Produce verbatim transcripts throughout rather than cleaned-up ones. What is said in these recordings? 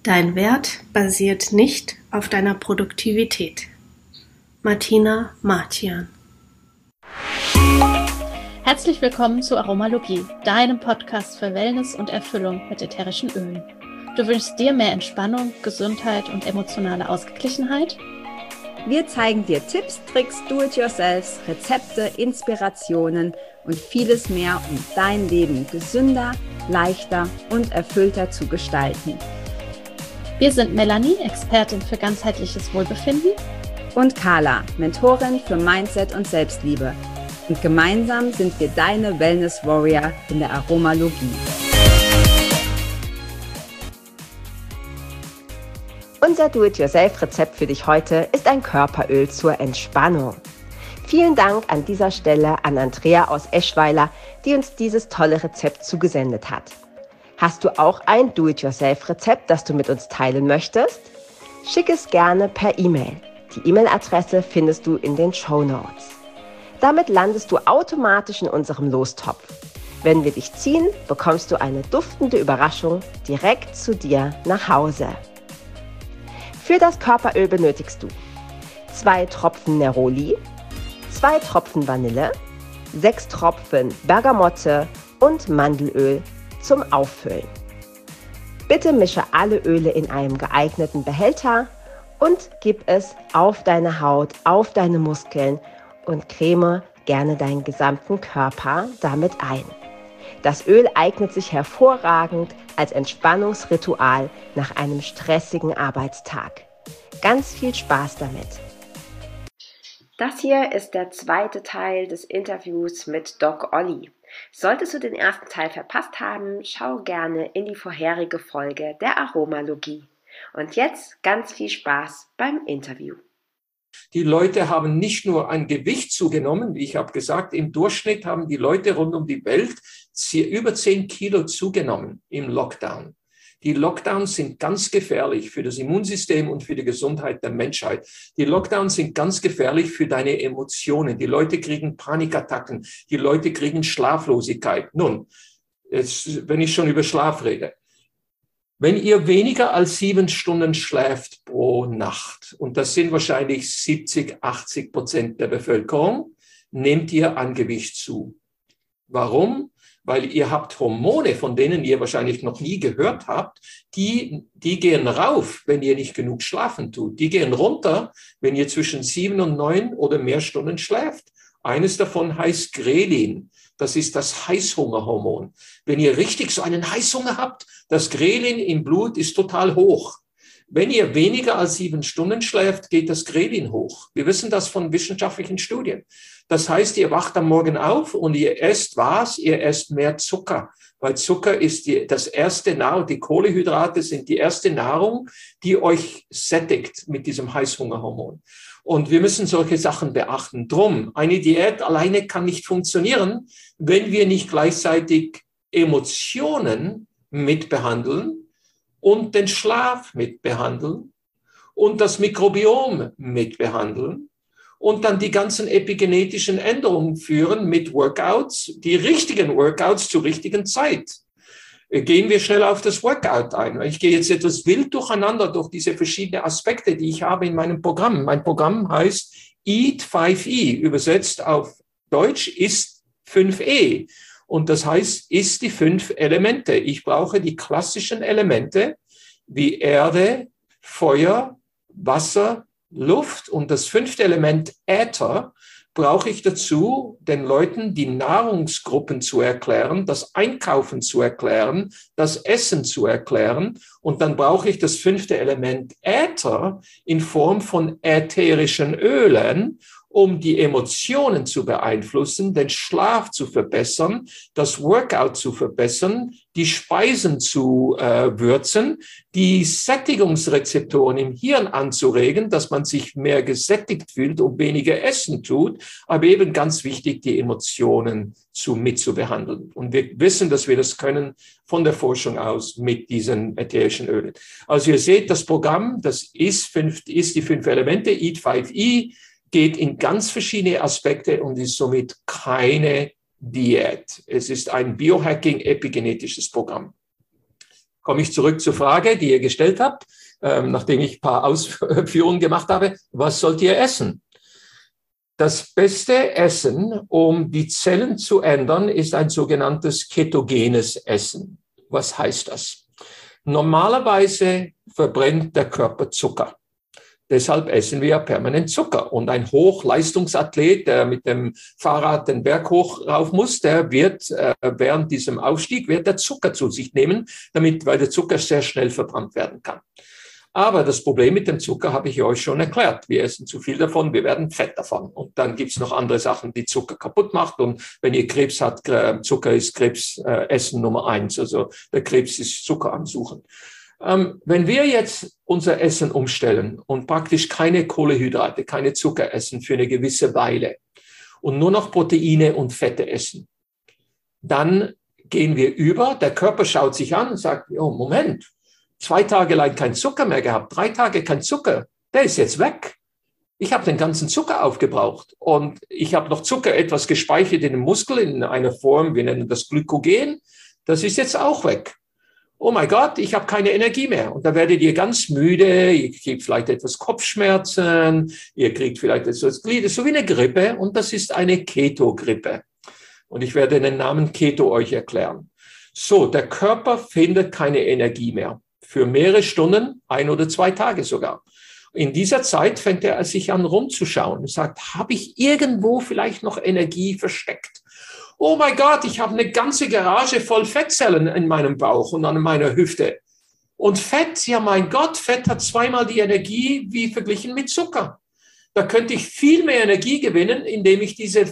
Dein Wert basiert nicht auf deiner Produktivität. Martina Martian. Herzlich willkommen zu Aromalogie, deinem Podcast für Wellness und Erfüllung mit ätherischen Ölen. Du wünschst dir mehr Entspannung, Gesundheit und emotionale Ausgeglichenheit? Wir zeigen dir Tipps, Tricks, Do-it-yourselfs, Rezepte, Inspirationen und vieles mehr, um dein Leben gesünder, leichter und erfüllter zu gestalten. Wir sind Melanie, Expertin für ganzheitliches Wohlbefinden, und Carla, Mentorin für Mindset und Selbstliebe. Und gemeinsam sind wir deine Wellness Warrior in der Aromalogie. Unser Do-it-yourself-Rezept für dich heute ist ein Körperöl zur Entspannung. Vielen Dank an dieser Stelle an Andrea aus Eschweiler, die uns dieses tolle Rezept zugesendet hat. Hast du auch ein Do-it-yourself-Rezept, das du mit uns teilen möchtest? Schick es gerne per E-Mail. Die E-Mail-Adresse findest du in den Shownotes. Damit landest du automatisch in unserem Lostopf. Wenn wir dich ziehen, bekommst du eine duftende Überraschung direkt zu dir nach Hause. Für das Körperöl benötigst du zwei Tropfen Neroli, zwei Tropfen Vanille, sechs Tropfen Bergamotte und Mandelöl zum Auffüllen. Bitte mische alle Öle in einem geeigneten Behälter und gib es auf deine Haut, auf deine Muskeln und creme gerne deinen gesamten Körper damit ein. Das Öl eignet sich hervorragend als Entspannungsritual nach einem stressigen Arbeitstag. Ganz viel Spaß damit! Das hier ist der zweite Teil des Interviews mit Doc Olli. Solltest du den ersten Teil verpasst haben, schau gerne in die vorherige Folge der Aromalogie. Und jetzt ganz viel Spaß beim Interview. Die Leute haben nicht nur an Gewicht zugenommen, wie ich habe gesagt, im Durchschnitt haben die Leute rund um die Welt über zehn Kilo zugenommen im Lockdown. Die Lockdowns sind ganz gefährlich für das Immunsystem und für die Gesundheit der Menschheit. Die Lockdowns sind ganz gefährlich für deine Emotionen. Die Leute kriegen Panikattacken, die Leute kriegen Schlaflosigkeit. Nun, jetzt, wenn ich schon über Schlaf rede. Wenn ihr weniger als sieben Stunden schläft pro Nacht, und das sind wahrscheinlich siebzig, achtzig Prozent der Bevölkerung, nehmt ihr an Gewicht zu. Warum? Weil ihr habt Hormone, von denen ihr wahrscheinlich noch nie gehört habt, die, die gehen rauf, wenn ihr nicht genug schlafen tut. Die gehen runter, wenn ihr zwischen sieben und neun oder mehr Stunden schläft. Eines davon heißt Grelin. Das ist das Heißhungerhormon. Wenn ihr richtig so einen Heißhunger habt, das Grelin im Blut ist total hoch. Wenn ihr weniger als sieben Stunden schläft, geht das Grelin hoch. Wir wissen das von wissenschaftlichen Studien. Das heißt, ihr wacht am Morgen auf und ihr esst was? Ihr esst mehr Zucker. Weil Zucker ist die, das erste Nahrung, die Kohlenhydrate sind die erste Nahrung, die euch sättigt mit diesem Heißhungerhormon. Und wir müssen solche Sachen beachten. Drum, eine Diät alleine kann nicht funktionieren, wenn wir nicht gleichzeitig Emotionen mitbehandeln und den Schlaf mitbehandeln und das Mikrobiom mitbehandeln und dann die ganzen epigenetischen Änderungen führen mit Workouts, die richtigen Workouts zur richtigen Zeit. Gehen wir schnell auf das Workout ein. Ich gehe jetzt etwas wild durcheinander durch diese verschiedenen Aspekte, die ich habe in meinem Programm. Mein Programm heißt Eat fünf E, übersetzt auf Deutsch ist fünf E. Und das heißt, ist die fünf Elemente. Ich brauche die klassischen Elemente wie Erde, Feuer, Wasser, Luft und das fünfte Element Äther brauche ich dazu, den Leuten die Nahrungsgruppen zu erklären, das Einkaufen zu erklären, das Essen zu erklären. Und dann brauche ich das fünfte Element Äther in Form von ätherischen Ölen, um die Emotionen zu beeinflussen, den Schlaf zu verbessern, das Workout zu verbessern, die Speisen zu äh, würzen, die Sättigungsrezeptoren im Hirn anzuregen, dass man sich mehr gesättigt fühlt und weniger essen tut, aber eben ganz wichtig, die Emotionen zu mitzubehandeln. Und wir wissen, dass wir das können von der Forschung aus mit diesen ätherischen Ölen. Also ihr seht, das Programm, das ist, fünf, ist die fünf Elemente, Eat fünf E, geht in ganz verschiedene Aspekte und ist somit keine Diät. Es ist ein Biohacking epigenetisches Programm. komme ich zurück zur Frage, die ihr gestellt habt, ähm, nachdem ich ein paar Ausführungen gemacht habe. Was sollt ihr essen? Das beste Essen, um die Zellen zu ändern, ist ein sogenanntes ketogenes Essen. Was heißt das? Normalerweise verbrennt der Körper Zucker. Deshalb essen wir permanent Zucker. Und ein Hochleistungsathlet, der mit dem Fahrrad den Berg hoch rauf muss, der wird äh, während diesem Aufstieg wird der Zucker zu sich nehmen, damit, weil der Zucker sehr schnell verbrannt werden kann. Aber das Problem mit dem Zucker habe ich euch schon erklärt. Wir essen zu viel davon, wir werden fett davon. Und dann gibt es noch andere Sachen, die Zucker kaputt macht. Und wenn ihr Krebs habt, Zucker ist Krebsessen Nummer eins. Also der Krebs ist Zucker am Suchen. Ähm, wenn wir jetzt unser Essen umstellen und praktisch keine Kohlenhydrate, keine Zucker essen für eine gewisse Weile und nur noch Proteine und Fette essen, dann gehen wir über, der Körper schaut sich an und sagt, oh, Moment, zwei Tage lang kein Zucker mehr gehabt, drei Tage kein Zucker, der ist jetzt weg. Ich habe den ganzen Zucker aufgebraucht und ich habe noch Zucker etwas gespeichert in den Muskeln in einer Form, wir nennen das Glykogen, das ist jetzt auch weg. Oh mein Gott, ich habe keine Energie mehr. Und da werdet ihr ganz müde, ihr kriegt vielleicht etwas Kopfschmerzen, ihr kriegt vielleicht etwas Glied, so wie eine Grippe. Und das ist eine Keto-Grippe. Und ich werde den Namen Keto euch erklären. So, der Körper findet keine Energie mehr. Für mehrere Stunden, ein oder zwei Tage sogar. In dieser Zeit fängt er sich an rumzuschauen und sagt, habe ich irgendwo vielleicht noch Energie versteckt? Oh mein Gott, ich habe eine ganze Garage voll Fettzellen in meinem Bauch und an meiner Hüfte. Und Fett, ja mein Gott, Fett hat zweimal die Energie wie verglichen mit Zucker. Da könnte ich viel mehr Energie gewinnen, indem ich diese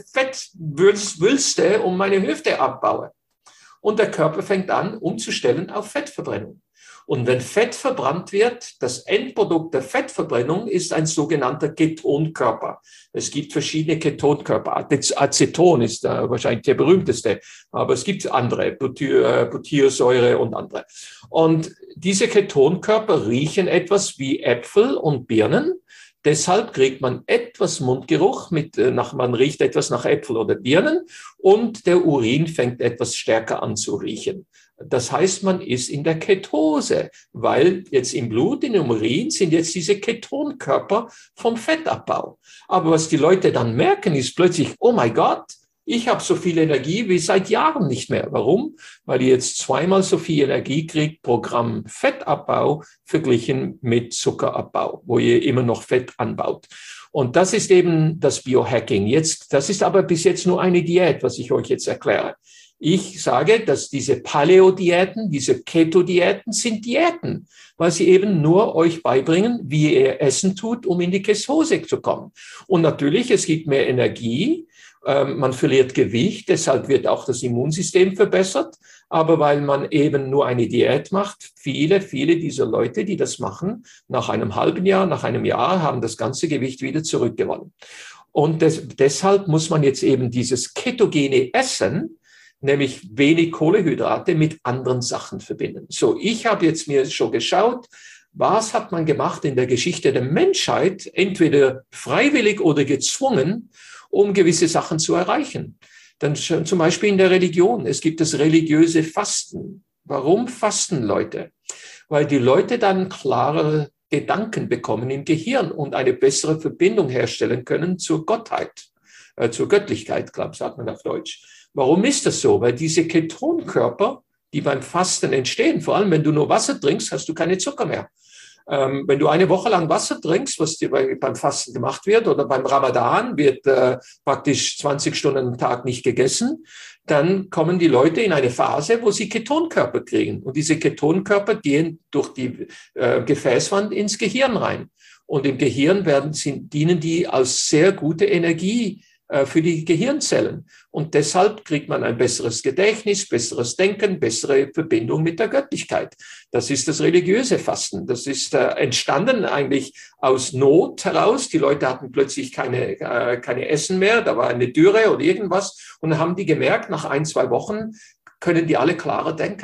Fettwülste um meine Hüfte abbaue. Und der Körper fängt an, umzustellen auf Fettverbrennung. Und wenn Fett verbrannt wird, das Endprodukt der Fettverbrennung ist ein sogenannter Ketonkörper. Es gibt verschiedene Ketonkörper. Aceton ist äh, wahrscheinlich der berühmteste, aber es gibt andere, Butyr, Butyrsäure und andere. Und diese Ketonkörper riechen etwas wie Äpfel und Birnen. Deshalb kriegt man etwas Mundgeruch, mit, nach, man riecht etwas nach Äpfel oder Birnen und der Urin fängt etwas stärker an zu riechen. Das heißt, man ist in der Ketose, weil jetzt im Blut, in dem Urin sind jetzt diese Ketonkörper vom Fettabbau. Aber was die Leute dann merken, ist plötzlich, oh mein Gott, ich habe so viel Energie wie seit Jahren nicht mehr. Warum? Weil ihr jetzt zweimal so viel Energie kriegt pro Gramm Fettabbau verglichen mit Zuckerabbau, wo ihr immer noch Fett anbaut. Und das ist eben das Biohacking. Jetzt, das ist aber bis jetzt nur eine Diät, was ich euch jetzt erkläre. Ich sage, dass diese Paleo-Diäten, diese Keto-Diäten sind Diäten, weil sie eben nur euch beibringen, wie ihr Essen tut, um in die Ketose zu kommen. Und natürlich, es gibt mehr Energie, ähm, man verliert Gewicht, deshalb wird auch das Immunsystem verbessert. Aber weil man eben nur eine Diät macht, viele, viele dieser Leute, die das machen, nach einem halben Jahr, nach einem Jahr, haben das ganze Gewicht wieder zurückgewonnen. Und des, deshalb muss man jetzt eben dieses ketogene Essen, nämlich wenig Kohlenhydrate, mit anderen Sachen verbinden. So, ich habe jetzt mir schon geschaut, was hat man gemacht in der Geschichte der Menschheit, entweder freiwillig oder gezwungen, um gewisse Sachen zu erreichen. Dann zum Beispiel in der Religion. Es gibt das religiöse Fasten. Warum fasten Leute? Weil die Leute dann klarere Gedanken bekommen im Gehirn und eine bessere Verbindung herstellen können zur Gottheit, äh, zur Göttlichkeit, glaube ich, sagt man auf Deutsch. Warum ist das so? Weil diese Ketonkörper, die beim Fasten entstehen, vor allem wenn du nur Wasser trinkst, hast du keine Zucker mehr. Ähm, wenn du eine Woche lang Wasser trinkst, was dir bei, beim Fasten gemacht wird, oder beim Ramadan wird äh, praktisch zwanzig Stunden am Tag nicht gegessen, dann kommen die Leute in eine Phase, wo sie Ketonkörper kriegen. Und diese Ketonkörper gehen durch die äh, Gefäßwand ins Gehirn rein. Und im Gehirn werden, sind, dienen die als sehr gute Energie für die Gehirnzellen. Und deshalb kriegt man ein besseres Gedächtnis, besseres Denken, bessere Verbindung mit der Göttlichkeit. Das ist das religiöse Fasten. Das ist äh, entstanden eigentlich aus Not heraus. Die Leute hatten plötzlich keine, äh, keine Essen mehr, da war eine Dürre oder irgendwas. Und dann haben die gemerkt, nach ein, zwei Wochen können die alle klarer denken.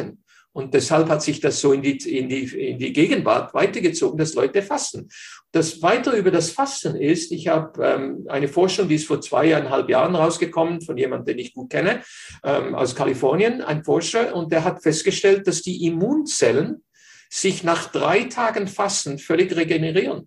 Und deshalb hat sich das so in die, in die, in die Gegenwart weitergezogen, dass Leute fasten. Das Weitere über das Fasten ist, ich habe ähm, eine Forschung, die ist vor zweieinhalb Jahren rausgekommen, von jemandem, den ich gut kenne, ähm, aus Kalifornien, ein Forscher, und der hat festgestellt, dass die Immunzellen sich nach drei Tagen Fasten völlig regenerieren.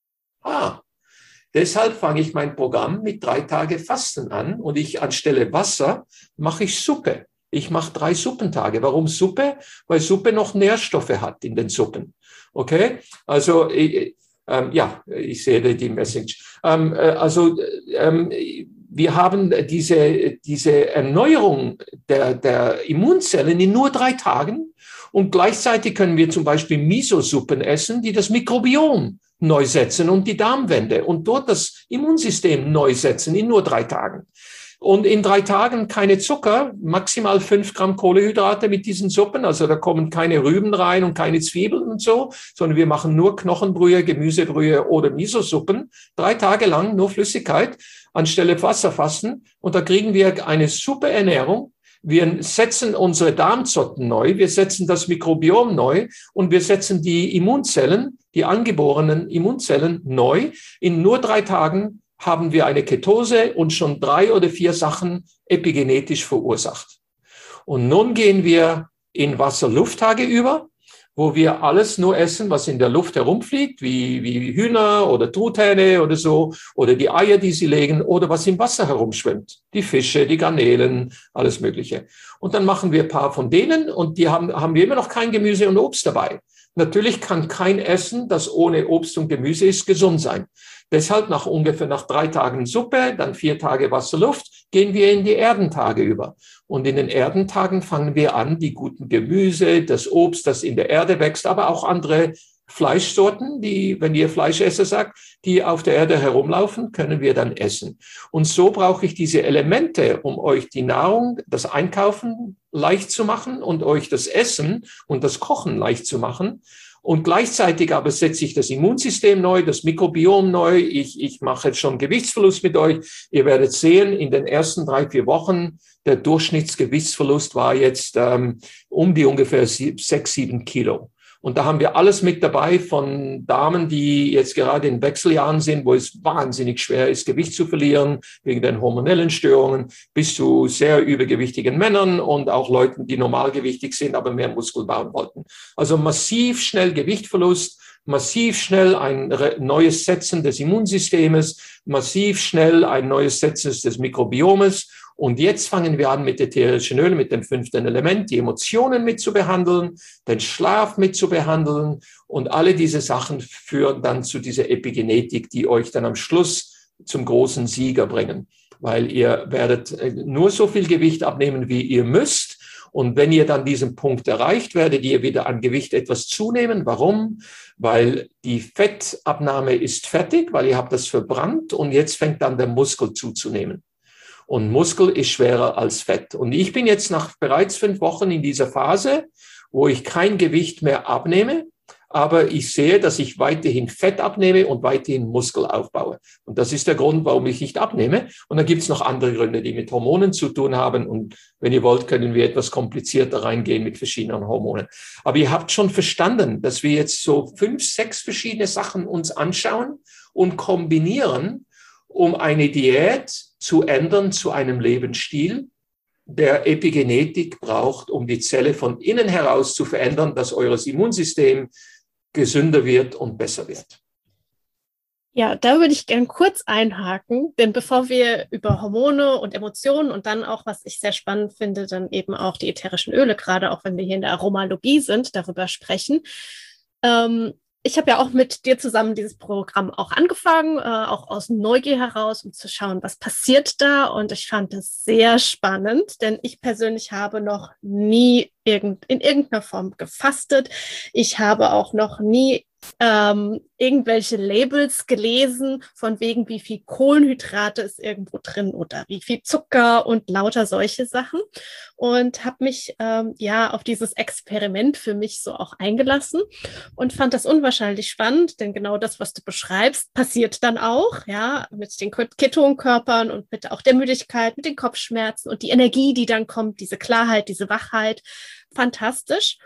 Ah, deshalb fange ich mein Programm mit drei Tage Fasten an und ich anstelle Wasser mache ich Suppe. Ich mache drei Suppentage. Warum Suppe? Weil Suppe noch Nährstoffe hat in den Suppen. Okay? Also, äh, ähm, ja, ich sehe die Message. Ähm, äh, also, ähm, wir haben diese, diese Erneuerung der, der Immunzellen in nur drei Tagen und gleichzeitig können wir zum Beispiel Miso-Suppen essen, die das Mikrobiom neu setzen und die Darmwände und dort das Immunsystem neu setzen in nur drei Tagen. Und in drei Tagen keine Zucker, maximal fünf Gramm Kohlenhydrate mit diesen Suppen. Also da kommen keine Rüben rein und keine Zwiebeln und so, sondern wir machen nur Knochenbrühe, Gemüsebrühe oder Miso-Suppen. Drei Tage lang nur Flüssigkeit anstelle Wasserfasten. Und da kriegen wir eine super Ernährung. Wir setzen unsere Darmzotten neu, wir setzen das Mikrobiom neu und wir setzen die Immunzellen, die angeborenen Immunzellen neu. In nur drei Tagen haben wir eine Ketose und schon drei oder vier Sachen epigenetisch verursacht. Und nun gehen wir in Wasser-Luft-Tage über, wo wir alles nur essen, was in der Luft herumfliegt, wie, wie Hühner oder Truthähne oder so, oder die Eier, die sie legen, oder was im Wasser herumschwimmt. Die Fische, die Garnelen, alles Mögliche. Und dann machen wir ein paar von denen und die haben, haben wir immer noch kein Gemüse und Obst dabei. Natürlich kann kein Essen, das ohne Obst und Gemüse ist, gesund sein. Deshalb nach ungefähr nach drei Tagen Suppe, dann vier Tage Wasser-Luft, gehen wir in die Erdentage über. Und in den Erdentagen fangen wir an, die guten Gemüse, das Obst, das in der Erde wächst, aber auch andere Fleischsorten, die, wenn ihr Fleischesser sagt, die auf der Erde herumlaufen, können wir dann essen. Und so brauche ich diese Elemente, um euch die Nahrung, das Einkaufen leicht zu machen und euch das Essen und das Kochen leicht zu machen. Und gleichzeitig aber setze ich das Immunsystem neu, das Mikrobiom neu. Ich, ich mache jetzt schon Gewichtsverlust mit euch. Ihr werdet sehen, in den ersten drei, vier Wochen, der Durchschnittsgewichtsverlust war jetzt ähm, um die ungefähr sechs, sieben Kilo. Und da haben wir alles mit dabei von Damen, die jetzt gerade in Wechseljahren sind, wo es wahnsinnig schwer ist, Gewicht zu verlieren, wegen den hormonellen Störungen, bis zu sehr übergewichtigen Männern und auch Leuten, die normalgewichtig sind, aber mehr Muskel bauen wollten. Also massiv schnell Gewichtverlust, massiv schnell ein neues Setzen des Immunsystems, massiv schnell ein neues Setzen des Mikrobiomes. Und jetzt fangen wir an mit ätherischen Ölen, mit dem fünften Element, die Emotionen mit zu behandeln, den Schlaf mit zu behandeln. Und alle diese Sachen führen dann zu dieser Epigenetik, die euch dann am Schluss zum großen Sieger bringen. Weil ihr werdet nur so viel Gewicht abnehmen, wie ihr müsst. Und wenn ihr dann diesen Punkt erreicht, werdet ihr wieder an Gewicht etwas zunehmen. Warum? Weil die Fettabnahme ist fertig, weil ihr habt das verbrannt und jetzt fängt dann der Muskel zuzunehmen. Und Muskel ist schwerer als Fett. Und ich bin jetzt nach bereits fünf Wochen in dieser Phase, wo ich kein Gewicht mehr abnehme, aber ich sehe, dass ich weiterhin Fett abnehme und weiterhin Muskel aufbaue. Und das ist der Grund, warum ich nicht abnehme. Und dann gibt es noch andere Gründe, die mit Hormonen zu tun haben. Und wenn ihr wollt, können wir etwas komplizierter reingehen mit verschiedenen Hormonen. Aber ihr habt schon verstanden, dass wir jetzt so fünf, sechs verschiedene Sachen uns anschauen und kombinieren, um eine Diät zu ändern zu einem Lebensstil, der Epigenetik braucht, um die Zelle von innen heraus zu verändern, dass eures Immunsystem gesünder wird und besser wird. Ja, da würde ich gern kurz einhaken, denn bevor wir über Hormone und Emotionen und dann auch, was ich sehr spannend finde, dann eben auch die ätherischen Öle, gerade auch wenn wir hier in der Aromalogie sind, darüber sprechen. Ähm, Ich habe ja auch mit dir zusammen dieses Programm auch angefangen, äh, auch aus Neugier heraus, um zu schauen, was passiert da. Und ich fand das sehr spannend, denn ich persönlich habe noch nie irgend, in irgendeiner Form gefastet. Ich habe auch noch nie ähm, irgendwelche Labels gelesen, von wegen wie viel Kohlenhydrate ist irgendwo drin oder wie viel Zucker und lauter solche Sachen. Und habe mich ähm, ja auf dieses Experiment für mich so auch eingelassen und fand das unwahrscheinlich spannend, denn genau das, was du beschreibst, passiert dann auch, ja, mit den Ketonkörpern und mit auch der Müdigkeit, mit den Kopfschmerzen und die Energie, die dann kommt, diese Klarheit, diese Wachheit. Fantastisch.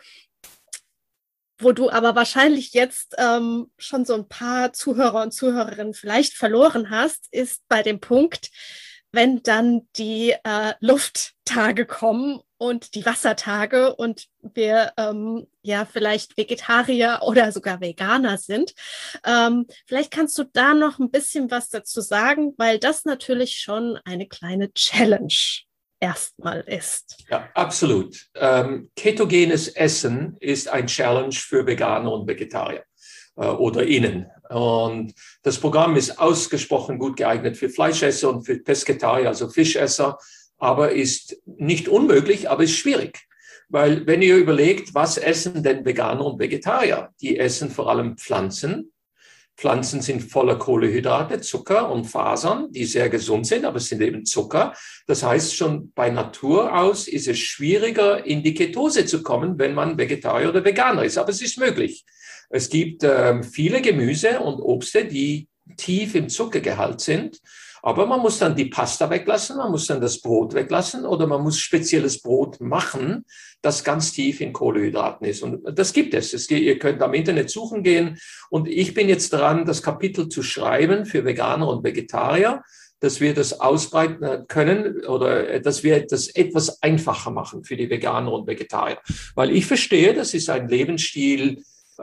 Wo du aber wahrscheinlich jetzt ähm, schon so ein paar Zuhörer und Zuhörerinnen vielleicht verloren hast, ist bei dem Punkt, wenn dann die äh, Lufttage kommen und die Wassertage und wir ähm, ja vielleicht Vegetarier oder sogar Veganer sind. Ähm, vielleicht kannst du da noch ein bisschen was dazu sagen, weil das natürlich schon eine kleine Challenge erstmal ist. Ja, absolut. Ähm, ketogenes Essen ist ein Challenge für Veganer und Vegetarier äh, oder Ihnen. Und das Programm ist ausgesprochen gut geeignet für Fleischesser und für Pesketarier, also Fischesser, aber ist nicht unmöglich, aber ist schwierig. Weil wenn ihr überlegt, was essen denn Veganer und Vegetarier? Die essen vor allem Pflanzen. Pflanzen sind voller Kohlenhydrate, Zucker und Fasern, die sehr gesund sind, aber es sind eben Zucker. Das heißt, schon bei Natur aus ist es schwieriger, in die Ketose zu kommen, wenn man Vegetarier oder Veganer ist. Aber es ist möglich. Es gibt ähm, viele Gemüse und Obste, die tief im Zuckergehalt sind. Aber man muss dann die Pasta weglassen, man muss dann das Brot weglassen oder man muss spezielles Brot machen, das ganz tief in Kohlenhydraten ist. Und das gibt es. es geht, ihr könnt am Internet suchen gehen. Und ich bin jetzt dran, das Kapitel zu schreiben für Veganer und Vegetarier, dass wir das ausbreiten können oder dass wir das etwas einfacher machen für die Veganer und Vegetarier. Weil ich verstehe, das ist ein Lebensstil,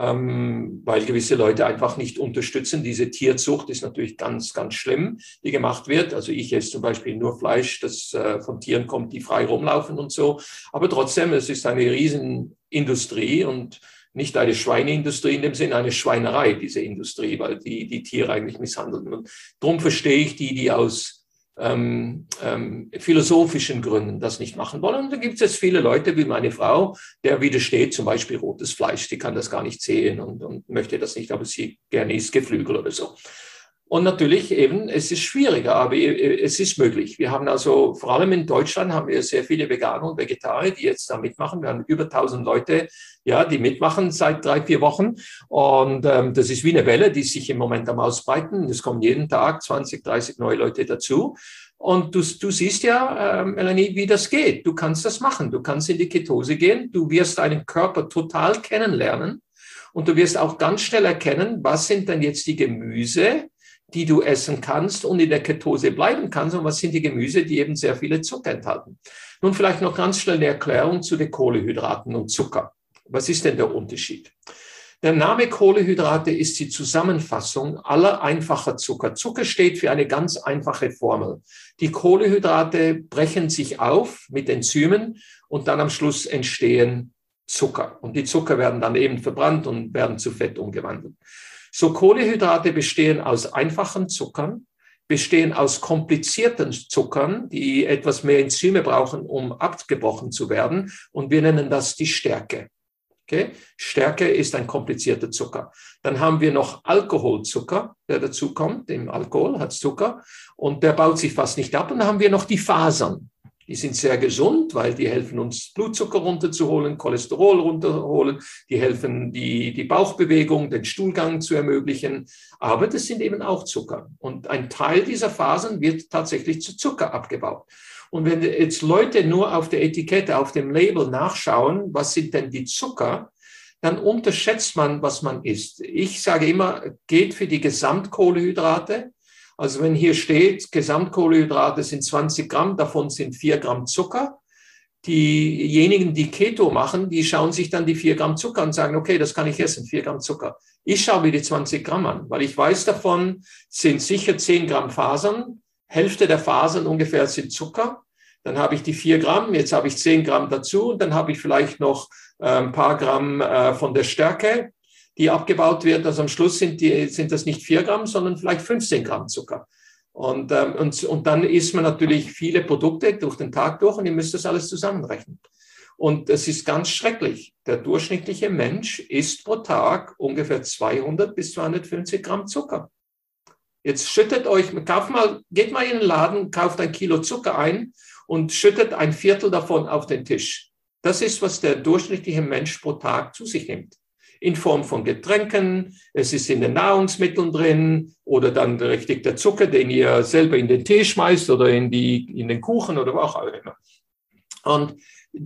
Ähm, weil gewisse Leute einfach nicht unterstützen. Diese Tierzucht ist natürlich ganz, ganz schlimm, die gemacht wird. Also ich esse zum Beispiel nur Fleisch, das äh, von Tieren kommt, die frei rumlaufen und so. Aber trotzdem, es ist eine Riesenindustrie und nicht eine Schweineindustrie in dem Sinne, eine Schweinerei, diese Industrie, weil die die Tiere eigentlich misshandeln. Und darum verstehe ich die, die aus Ähm, ähm, philosophischen Gründen das nicht machen wollen. Und da gibt es jetzt viele Leute wie meine Frau, der widersteht zum Beispiel rotes Fleisch, die kann das gar nicht sehen und, und möchte das nicht, aber sie gerne isst Geflügel oder so. Und natürlich eben, es ist schwieriger, aber es ist möglich. Wir haben also, vor allem in Deutschland haben wir sehr viele Veganer und Vegetarier, die jetzt da mitmachen. Wir haben über tausend Leute, ja, die mitmachen seit drei, vier Wochen. Und ähm, das ist wie eine Welle, die sich im Moment am Ausbreiten. Es kommen jeden Tag zwanzig, dreißig neue Leute dazu. Und du, du siehst ja, äh, Melanie, wie das geht. Du kannst das machen. Du kannst in die Ketose gehen. Du wirst deinen Körper total kennenlernen. Und du wirst auch ganz schnell erkennen, was sind denn jetzt die Gemüse, die du essen kannst und in der Ketose bleiben kannst und was sind die Gemüse, die eben sehr viele Zucker enthalten. Nun vielleicht noch ganz schnell eine Erklärung zu den Kohlenhydraten und Zucker. Was ist denn der Unterschied? Der Name Kohlenhydrate ist die Zusammenfassung aller einfacher Zucker. Zucker steht für eine ganz einfache Formel. Die Kohlenhydrate brechen sich auf mit Enzymen und dann am Schluss entstehen Zucker. Und die Zucker werden dann eben verbrannt und werden zu Fett umgewandelt. So, Kohlenhydrate bestehen aus einfachen Zuckern, bestehen aus komplizierten Zuckern, die etwas mehr Enzyme brauchen, um abgebrochen zu werden. Und wir nennen das die Stärke. Okay? Stärke ist ein komplizierter Zucker. Dann haben wir noch Alkoholzucker, der dazu kommt. Im Alkohol hat Zucker und der baut sich fast nicht ab. Und dann haben wir noch die Fasern. Die sind sehr gesund, weil die helfen uns, Blutzucker runterzuholen, Cholesterol runterholen. Die helfen, die, die Bauchbewegung, den Stuhlgang zu ermöglichen. Aber das sind eben auch Zucker. Und ein Teil dieser Fasern wird tatsächlich zu Zucker abgebaut. Und wenn jetzt Leute nur auf der Etikette, auf dem Label nachschauen, was sind denn die Zucker, dann unterschätzt man, was man isst. Ich sage immer, geht für die Gesamtkohlenhydrate. Also wenn hier steht, Gesamtkohlenhydrate sind zwanzig Gramm, davon sind vier Gramm Zucker. Diejenigen, die Keto machen, die schauen sich dann die vier Gramm Zucker an und sagen, okay, das kann ich essen, vier Gramm Zucker. Ich schaue mir die zwanzig Gramm an, weil ich weiß, davon sind sicher zehn Gramm Fasern, Hälfte der Fasern ungefähr sind Zucker. Dann habe ich die vier Gramm, jetzt habe ich zehn Gramm dazu und dann habe ich vielleicht noch äh, ein paar Gramm äh, von der Stärke, die abgebaut wird. Also am Schluss sind, die, sind das nicht vier Gramm, sondern vielleicht fünfzehn Gramm Zucker. Und, ähm, und, und dann isst man natürlich viele Produkte durch den Tag durch und ihr müsst das alles zusammenrechnen. Und es ist ganz schrecklich. Der durchschnittliche Mensch isst pro Tag ungefähr zweihundert bis zweihundertfünfzig Gramm Zucker. Jetzt schüttet euch, kauft mal, geht mal in den Laden, kauft ein Kilo Zucker ein und schüttet ein Viertel davon auf den Tisch. Das ist, was der durchschnittliche Mensch pro Tag zu sich nimmt. In Form von Getränken, es ist in den Nahrungsmitteln drin oder dann richtig der Zucker, den ihr selber in den Tee schmeißt oder in, die, in den Kuchen oder wo auch immer. Und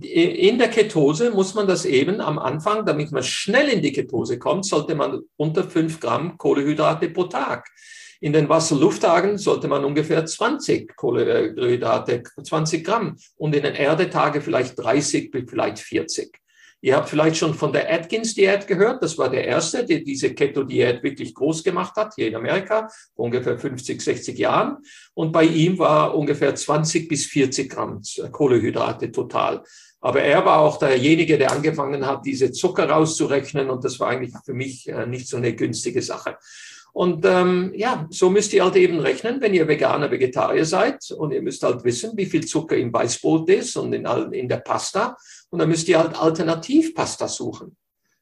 in der Ketose muss man das eben am Anfang, damit man schnell in die Ketose kommt, sollte man unter fünf Gramm Kohlenhydrate pro Tag. In den Wasser-Luft-Tagen sollte man ungefähr zwanzig Kohlenhydrate, zwanzig Gramm und in den Erdetagen vielleicht dreißig bis vielleicht vierzig. Ihr habt vielleicht schon von der Atkins-Diät gehört. Das war der erste, der diese Keto-Diät wirklich groß gemacht hat, hier in Amerika, vor ungefähr fünfzig, sechzig Jahren. Und bei ihm war ungefähr zwanzig bis vierzig Gramm Kohlenhydrate total. Aber er war auch derjenige, der angefangen hat, diese Zucker rauszurechnen. Und das war eigentlich für mich äh, nicht so eine günstige Sache. Und ähm, ja, so müsst ihr halt eben rechnen, wenn ihr Veganer, Vegetarier seid. Und ihr müsst halt wissen, wie viel Zucker im Weißbrot ist und in, in der Pasta. Und dann müsst ihr halt Alternativpasta suchen.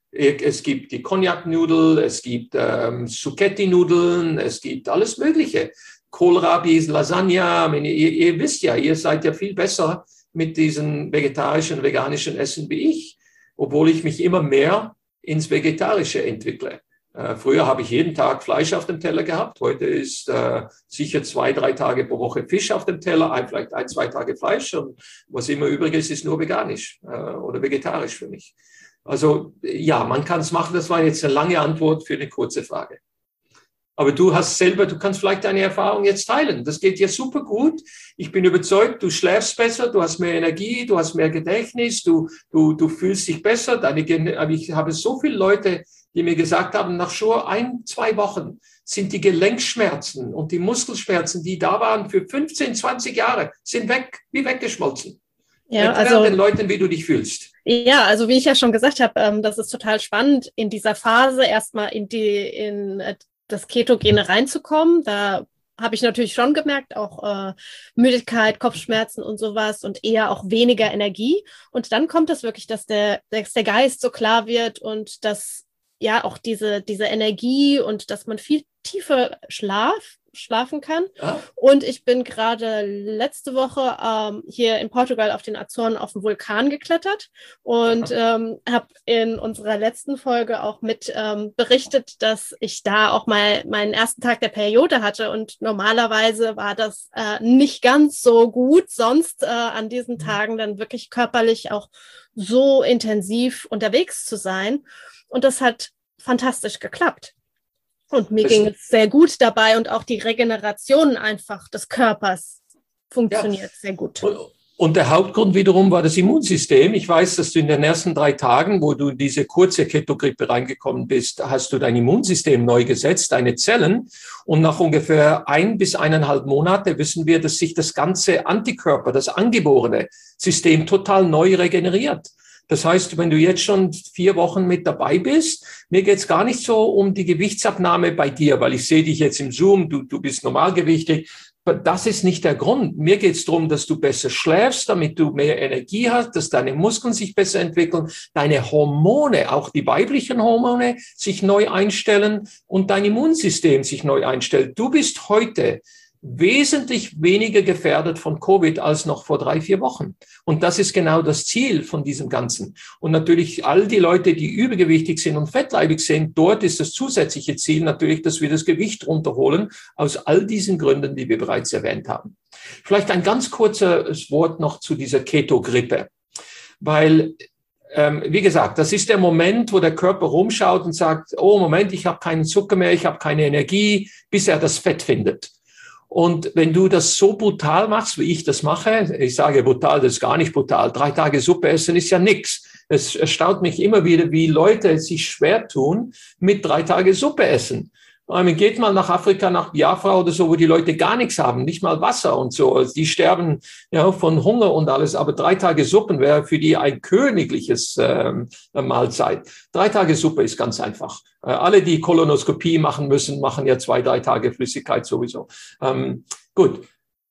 Es gibt die Cognac-Nudel, es gibt ähm, Zucchetti-Nudeln, es gibt alles Mögliche. Kohlrabi, Lasagne, ihr, ihr wisst ja, ihr seid ja viel besser mit diesen vegetarischen, veganischen Essen wie ich, obwohl ich mich immer mehr ins Vegetarische entwickle. Äh, früher habe ich jeden Tag Fleisch auf dem Teller gehabt. Heute ist äh, sicher zwei, drei Tage pro Woche Fisch auf dem Teller, ein, vielleicht ein, zwei Tage Fleisch. Und was immer übrig ist, ist nur veganisch äh, oder vegetarisch für mich. Also ja, man kann es machen. Das war jetzt eine lange Antwort für eine kurze Frage. Aber du hast selber, du kannst vielleicht deine Erfahrung jetzt teilen. Das geht dir super gut. Ich bin überzeugt, du schläfst besser, du hast mehr Energie, du hast mehr Gedächtnis, du, du, du fühlst dich besser. Deine, ich habe so viele Leute, die mir gesagt haben, nach schon ein, zwei Wochen sind die Gelenkschmerzen und die Muskelschmerzen, die da waren für fünfzehn, zwanzig Jahre, sind weg, wie weggeschmolzen. Ja, Erklär also den Leuten, wie du dich fühlst. Ja, also wie ich ja schon gesagt habe, ähm, das ist total spannend, in dieser Phase erstmal in die in äh, das Ketogene reinzukommen. Da habe ich natürlich schon gemerkt, auch äh, Müdigkeit, Kopfschmerzen und sowas und eher auch weniger Energie. Und dann kommt es wirklich, dass der, dass der Geist so klar wird und dass ja auch diese, diese Energie und dass man viel tiefer Schlaf schlafen kann. Ja. Und ich bin gerade letzte Woche ähm, hier in Portugal auf den Azoren auf den Vulkan geklettert und ähm, habe in unserer letzten Folge auch mit ähm, berichtet, dass ich da auch mal meinen ersten Tag der Periode hatte und normalerweise war das äh, nicht ganz so gut, sonst äh, an diesen Tagen dann wirklich körperlich auch so intensiv unterwegs zu sein. Und das hat fantastisch geklappt. Und mir das ging es sehr gut dabei und auch die Regeneration einfach des Körpers funktioniert ja. sehr gut. Und, und der Hauptgrund wiederum war das Immunsystem. Ich weiß, dass du in den ersten drei Tagen, wo du diese kurze Ketogrippe reingekommen bist, hast du dein Immunsystem neu gesetzt, deine Zellen. Und nach ungefähr ein bis eineinhalb Monate wissen wir, dass sich das ganze Antikörper, das angeborene System total neu regeneriert. Das heißt, wenn du jetzt schon vier Wochen mit dabei bist, mir geht's gar nicht so um die Gewichtsabnahme bei dir, weil ich sehe dich jetzt im Zoom, du, du bist normalgewichtig. Das ist nicht der Grund. Mir geht's darum, dass du besser schläfst, damit du mehr Energie hast, dass deine Muskeln sich besser entwickeln, deine Hormone, auch die weiblichen Hormone, sich neu einstellen und dein Immunsystem sich neu einstellt. Du bist heute wesentlich weniger gefährdet von Covid als noch vor drei, vier Wochen. Und das ist genau das Ziel von diesem Ganzen. Und natürlich all die Leute, die übergewichtig sind und fettleibig sind, dort ist das zusätzliche Ziel natürlich, dass wir das Gewicht runterholen, aus all diesen Gründen, die wir bereits erwähnt haben. Vielleicht ein ganz kurzes Wort noch zu dieser Keto-Grippe. Weil, ähm, wie gesagt, das ist der Moment, wo der Körper rumschaut und sagt, oh Moment, ich habe keinen Zucker mehr, ich habe keine Energie, bis er das Fett findet. Und wenn du das so brutal machst, wie ich das mache, ich sage brutal, das ist gar nicht brutal, drei Tage Suppe essen ist ja nix. Es erstaunt mich immer wieder, wie Leute sich schwer tun mit drei Tage Suppe essen. Man geht mal nach Afrika, nach Biafra oder so, wo die Leute gar nichts haben, nicht mal Wasser und so. Also die sterben ja von Hunger und alles. Aber drei Tage Suppen wäre für die ein königliches ähm, Mahlzeit. Drei Tage Suppe ist ganz einfach. Äh, alle, die Kolonoskopie machen müssen, machen ja zwei, drei Tage Flüssigkeit sowieso. Ähm, gut.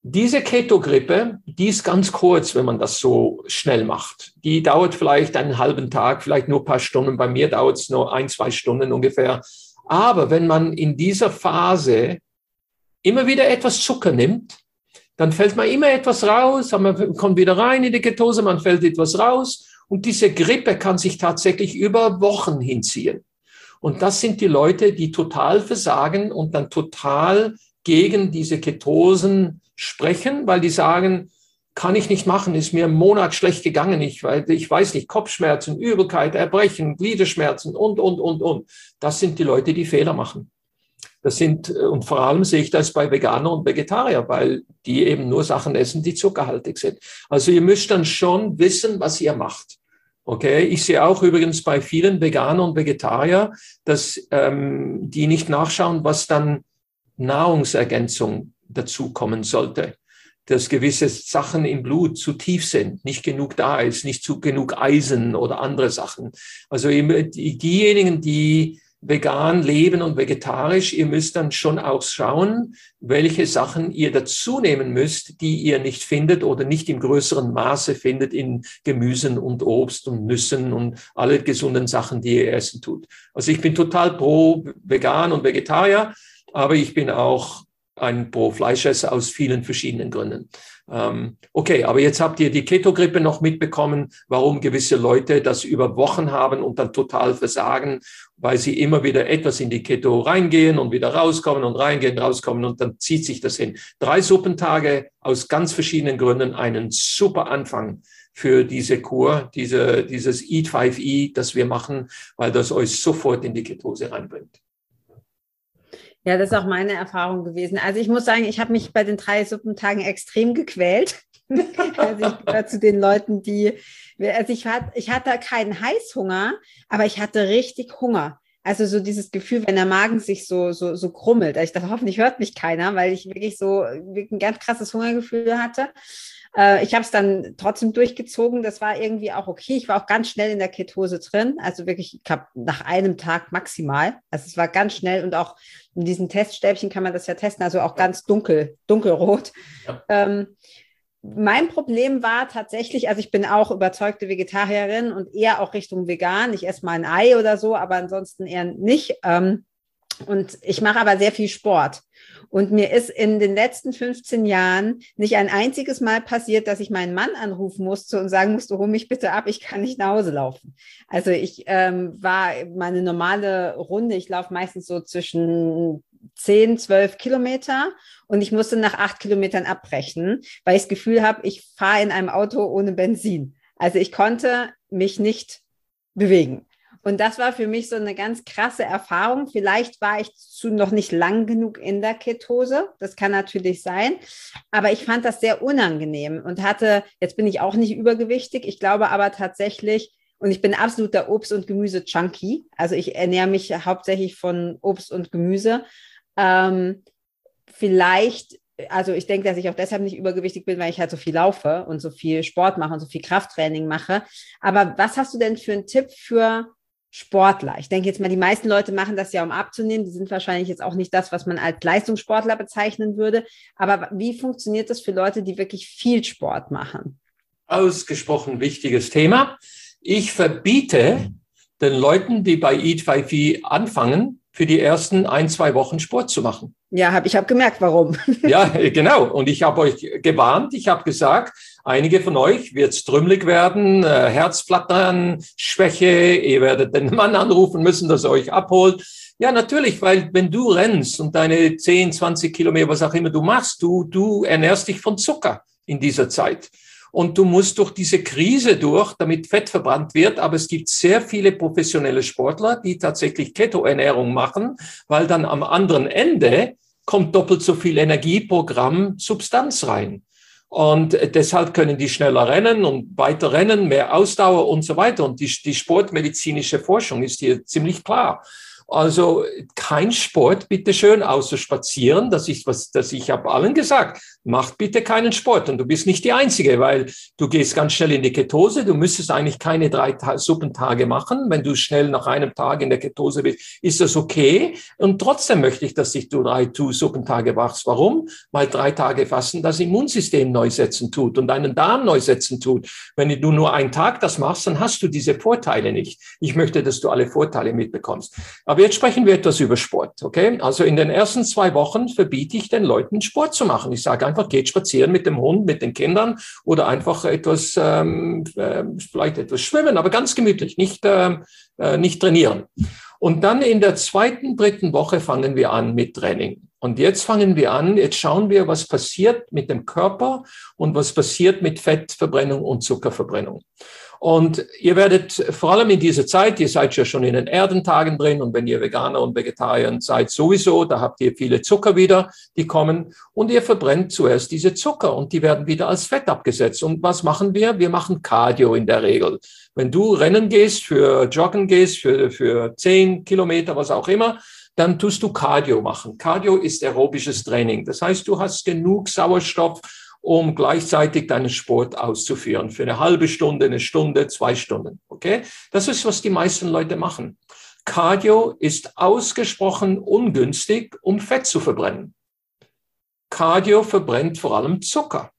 Diese Keto-Grippe, die ist ganz kurz, wenn man das so schnell macht. Die dauert vielleicht einen halben Tag, vielleicht nur ein paar Stunden. Bei mir dauert es nur ein, zwei Stunden ungefähr. Aber wenn man in dieser Phase immer wieder etwas Zucker nimmt, dann fällt man immer etwas raus, man kommt wieder rein in die Ketose, man fällt etwas raus. Und diese Grippe kann sich tatsächlich über Wochen hinziehen. Und das sind die Leute, die total versagen und dann total gegen diese Ketosen sprechen, weil die sagen, kann ich nicht machen, ist mir einen Monat schlecht gegangen, ich, ich weiß nicht, Kopfschmerzen, Übelkeit, Erbrechen, Gliederschmerzen und, und, und, und. Das sind die Leute, die Fehler machen. Das sind, und vor allem sehe ich das bei Veganer und Vegetarier, weil die eben nur Sachen essen, die zuckerhaltig sind. Also ihr müsst dann schon wissen, was ihr macht. Okay, ich sehe auch übrigens bei vielen Veganern und Vegetarier, dass ähm, die nicht nachschauen, was dann Nahrungsergänzung dazu kommen sollte, dass gewisse Sachen im Blut zu tief sind, nicht genug da ist, nicht zu genug Eisen oder andere Sachen. Also diejenigen, die vegan leben und vegetarisch, ihr müsst dann schon auch schauen, welche Sachen ihr dazu nehmen müsst, die ihr nicht findet oder nicht im größeren Maße findet in Gemüsen und Obst und Nüssen und alle gesunden Sachen, die ihr essen tut. Also ich bin total pro vegan und Vegetarier, aber ich bin auch ein Pro-Fleischesser aus vielen verschiedenen Gründen. Ähm, okay, aber jetzt habt ihr die Keto-Grippe noch mitbekommen, warum gewisse Leute das über Wochen haben und dann total versagen, weil sie immer wieder etwas in die Keto reingehen und wieder rauskommen und reingehen, rauskommen und dann zieht sich das hin. Drei Suppentage aus ganz verschiedenen Gründen, einen super Anfang für diese Kur, diese, dieses Eat five E, das wir machen, weil das euch sofort in die Ketose reinbringt. Ja, das ist auch meine Erfahrung gewesen. Also ich muss sagen, ich habe mich bei den drei Suppentagen extrem gequält. Also ich gehöre zu den Leuten, die, also ich hatte, ich hatte keinen Heißhunger, aber ich hatte richtig Hunger. Also so dieses Gefühl, wenn der Magen sich so, so, so krummelt. Ich dachte, hoffentlich hört mich keiner, weil ich wirklich so wirklich ein ganz krasses Hungergefühl hatte. Ich habe es dann trotzdem durchgezogen. Das war irgendwie auch okay. Ich war auch ganz schnell in der Ketose drin. Also wirklich, ich glaube, nach einem Tag maximal. Also es war ganz schnell und auch in diesen Teststäbchen kann man das ja testen. Also auch ganz dunkel, dunkelrot. Ja. Ähm, mein Problem war tatsächlich, also ich bin auch überzeugte Vegetarierin und eher auch Richtung vegan. Ich esse mal ein Ei oder so, aber ansonsten eher nicht. Ähm, und ich mache aber sehr viel Sport. Und mir ist in den letzten fünfzehn Jahren nicht ein einziges Mal passiert, dass ich meinen Mann anrufen musste und sagen musste, hol mich bitte ab, ich kann nicht nach Hause laufen. Also ich ähm, war meine normale Runde, ich laufe meistens so zwischen zehn, zwölf Kilometer und ich musste nach acht Kilometern abbrechen, weil ich das Gefühl habe, ich fahre in einem Auto ohne Benzin. Also ich konnte mich nicht bewegen. Und das war für mich so eine ganz krasse Erfahrung. Vielleicht war ich zu noch nicht lang genug in der Ketose. Das kann natürlich sein. Aber ich fand das sehr unangenehm und hatte, jetzt bin ich auch nicht übergewichtig. Ich glaube aber tatsächlich, und ich bin absoluter Obst- und Gemüse-Junkie. Also ich ernähre mich hauptsächlich von Obst und Gemüse. Ähm, vielleicht, also ich denke, dass ich auch deshalb nicht übergewichtig bin, weil ich halt so viel laufe und so viel Sport mache und so viel Krafttraining mache. Aber was hast du denn für einen Tipp für Sportler? Ich denke jetzt mal, die meisten Leute machen das ja, um abzunehmen. Die sind wahrscheinlich jetzt auch nicht das, was man als Leistungssportler bezeichnen würde. Aber wie funktioniert das für Leute, die wirklich viel Sport machen? Ausgesprochen wichtiges Thema. Ich verbiete den Leuten, die bei Eat five E anfangen, für die ersten ein, zwei Wochen Sport zu machen. Ja, hab, ich habe gemerkt, warum. Ja, genau. Und ich habe euch gewarnt, ich habe gesagt, einige von euch wird es trümmelig werden, äh, Herzflattern, Schwäche, ihr werdet den Mann anrufen müssen, dass er euch abholt. Ja, natürlich, weil wenn du rennst und deine zehn, zwanzig Kilometer, was auch immer du machst, du, du ernährst dich von Zucker in dieser Zeit. Und du musst durch diese Krise durch, damit Fett verbrannt wird. Aber es gibt sehr viele professionelle Sportler, die tatsächlich Keto-Ernährung machen, weil dann am anderen Ende kommt doppelt so viel Energie pro Gramm Substanz rein. Und deshalb können die schneller rennen und weiter rennen, mehr Ausdauer und so weiter. Und die, die sportmedizinische Forschung ist hier ziemlich klar. Also kein Sport, bitteschön, außer spazieren. Das ist was, das ich habe allen gesagt. Macht bitte keinen Sport. Und du bist nicht die Einzige, weil du gehst ganz schnell in die Ketose. Du müsstest eigentlich keine drei Ta- Suppentage machen. Wenn du schnell nach einem Tag in der Ketose bist, ist das okay. Und trotzdem möchte ich, dass dich du drei Suppentage machst. Warum? Weil drei Tage Fasten das Immunsystem neu setzen tut und deinen Darm neu setzen tut. Wenn du nur einen Tag das machst, dann hast du diese Vorteile nicht. Ich möchte, dass du alle Vorteile mitbekommst. Aber jetzt sprechen wir etwas über Sport, okay? Also in den ersten zwei Wochen verbiete ich den Leuten, Sport zu machen. Ich sage einfach, geht spazieren mit dem Hund, mit den Kindern oder einfach etwas, ähm, äh, vielleicht etwas schwimmen, aber ganz gemütlich, nicht, äh, nicht trainieren. Und dann in der zweiten, dritten Woche fangen wir an mit Training. Und jetzt fangen wir an, jetzt schauen wir, was passiert mit dem Körper und was passiert mit Fettverbrennung und Zuckerverbrennung. Und ihr werdet vor allem in dieser Zeit, ihr seid ja schon in den Erdentagen drin und wenn ihr Veganer und Vegetarier seid sowieso, da habt ihr viele Zucker wieder, die kommen und ihr verbrennt zuerst diese Zucker und die werden wieder als Fett abgesetzt. Und was machen wir? Wir machen Cardio in der Regel. Wenn du rennen gehst, für Joggen gehst, für, für zehn Kilometer, was auch immer, dann tust du Cardio machen. Cardio ist aerobisches Training. Das heißt, du hast genug Sauerstoff, um gleichzeitig deinen Sport auszuführen. Für eine halbe Stunde, eine Stunde, zwei Stunden. Okay? Das ist, was die meisten Leute machen. Cardio ist ausgesprochen ungünstig, um Fett zu verbrennen. Cardio verbrennt vor allem Zucker.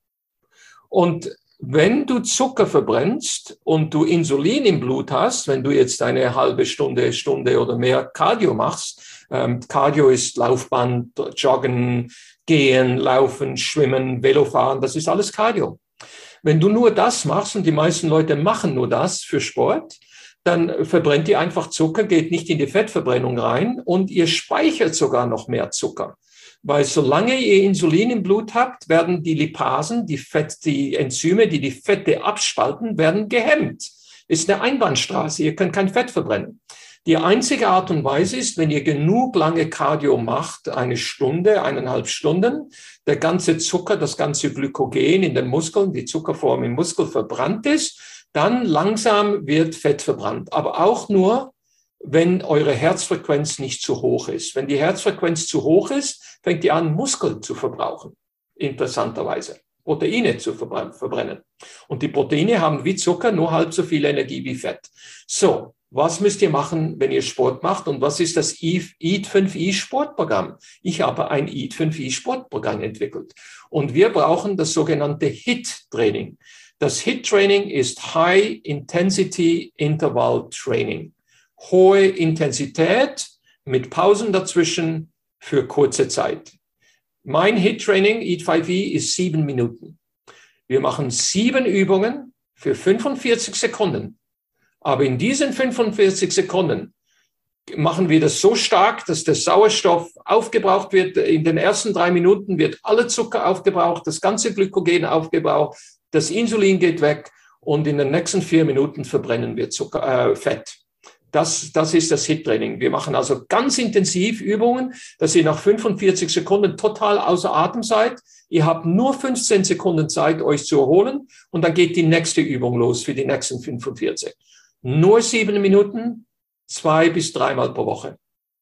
Und wenn du Zucker verbrennst und du Insulin im Blut hast, wenn du jetzt eine halbe Stunde, Stunde oder mehr Cardio machst, ähm, Cardio ist Laufband, Joggen, Gehen, Laufen, Schwimmen, Velofahren, das ist alles Cardio. Wenn du nur das machst, und die meisten Leute machen nur das für Sport, dann verbrennt ihr einfach Zucker, geht nicht in die Fettverbrennung rein und ihr speichert sogar noch mehr Zucker. Weil solange ihr Insulin im Blut habt, werden die Lipasen, die Fett, die Enzyme, die die Fette abspalten, werden gehemmt. Ist eine Einbahnstraße, ihr könnt kein Fett verbrennen. Die einzige Art und Weise ist, wenn ihr genug lange Cardio macht, eine Stunde, eineinhalb Stunden, der ganze Zucker, das ganze Glykogen in den Muskeln, die Zuckerform im Muskel verbrannt ist, dann langsam wird Fett verbrannt. Aber auch nur, wenn eure Herzfrequenz nicht zu hoch ist. Wenn die Herzfrequenz zu hoch ist, fängt ihr an, Muskeln zu verbrauchen, interessanterweise. Proteine zu verbrennen. Und die Proteine haben wie Zucker nur halb so viel Energie wie Fett. So. Was müsst ihr machen, wenn ihr Sport macht? Und was ist das E A T fünf I Sportprogramm? Ich habe ein E A T fünf I Sportprogramm entwickelt. Und wir brauchen das sogenannte H I T Training. Das H I T Training ist High Intensity Interval Training. Hohe Intensität mit Pausen dazwischen für kurze Zeit. Mein H I T Training, E A T fünf I, ist sieben Minuten. Wir machen sieben Übungen für fünfundvierzig Sekunden. Aber in diesen fünfundvierzig Sekunden machen wir das so stark, dass der Sauerstoff aufgebraucht wird. In den ersten drei Minuten wird alle Zucker aufgebraucht, das ganze Glykogen aufgebraucht, das Insulin geht weg und in den nächsten vier Minuten verbrennen wir Zucker, äh, Fett. Das, das ist das H I T Training. Wir machen also ganz intensiv Übungen, dass ihr nach fünfundvierzig Sekunden total außer Atem seid. Ihr habt nur fünfzehn Sekunden Zeit, euch zu erholen und dann geht die nächste Übung los für die nächsten fünfundvierzig. Nur sieben Minuten, zwei bis dreimal pro Woche.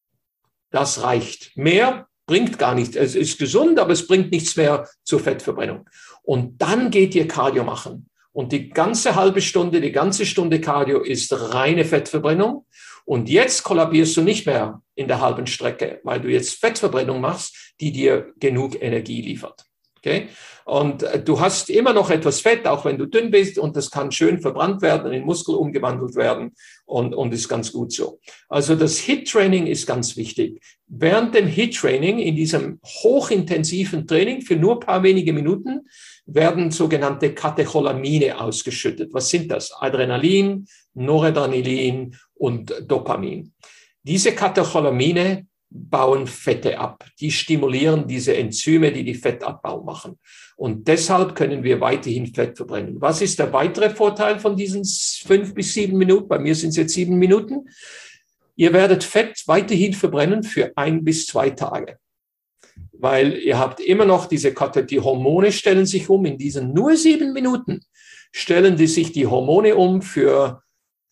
Das reicht. Mehr bringt gar nichts. Es ist gesund, aber es bringt nichts mehr zur Fettverbrennung. Und dann geht ihr Cardio machen. Und die ganze halbe Stunde, die ganze Stunde Cardio ist reine Fettverbrennung. Und jetzt kollabierst du nicht mehr in der halben Strecke, weil du jetzt Fettverbrennung machst, die dir genug Energie liefert. Okay? Und du hast immer noch etwas Fett, auch wenn du dünn bist, und das kann schön verbrannt werden, in Muskel umgewandelt werden und, und ist ganz gut so. Also das H I T-Training ist ganz wichtig. Während dem H I T-Training, in diesem hochintensiven Training für nur ein paar wenige Minuten, werden sogenannte Katecholamine ausgeschüttet. Was sind das? Adrenalin, Noradrenalin und Dopamin. Diese Katecholamine bauen Fette ab. Die stimulieren diese Enzyme, die die Fettabbau machen. Und deshalb können wir weiterhin Fett verbrennen. Was ist der weitere Vorteil von diesen fünf bis sieben Minuten? Bei mir sind es jetzt sieben Minuten. Ihr werdet Fett weiterhin verbrennen für ein bis zwei Tage. Weil ihr habt immer noch diese Kate, die Hormone stellen sich um. In diesen nur sieben Minuten stellen die sich die Hormone um für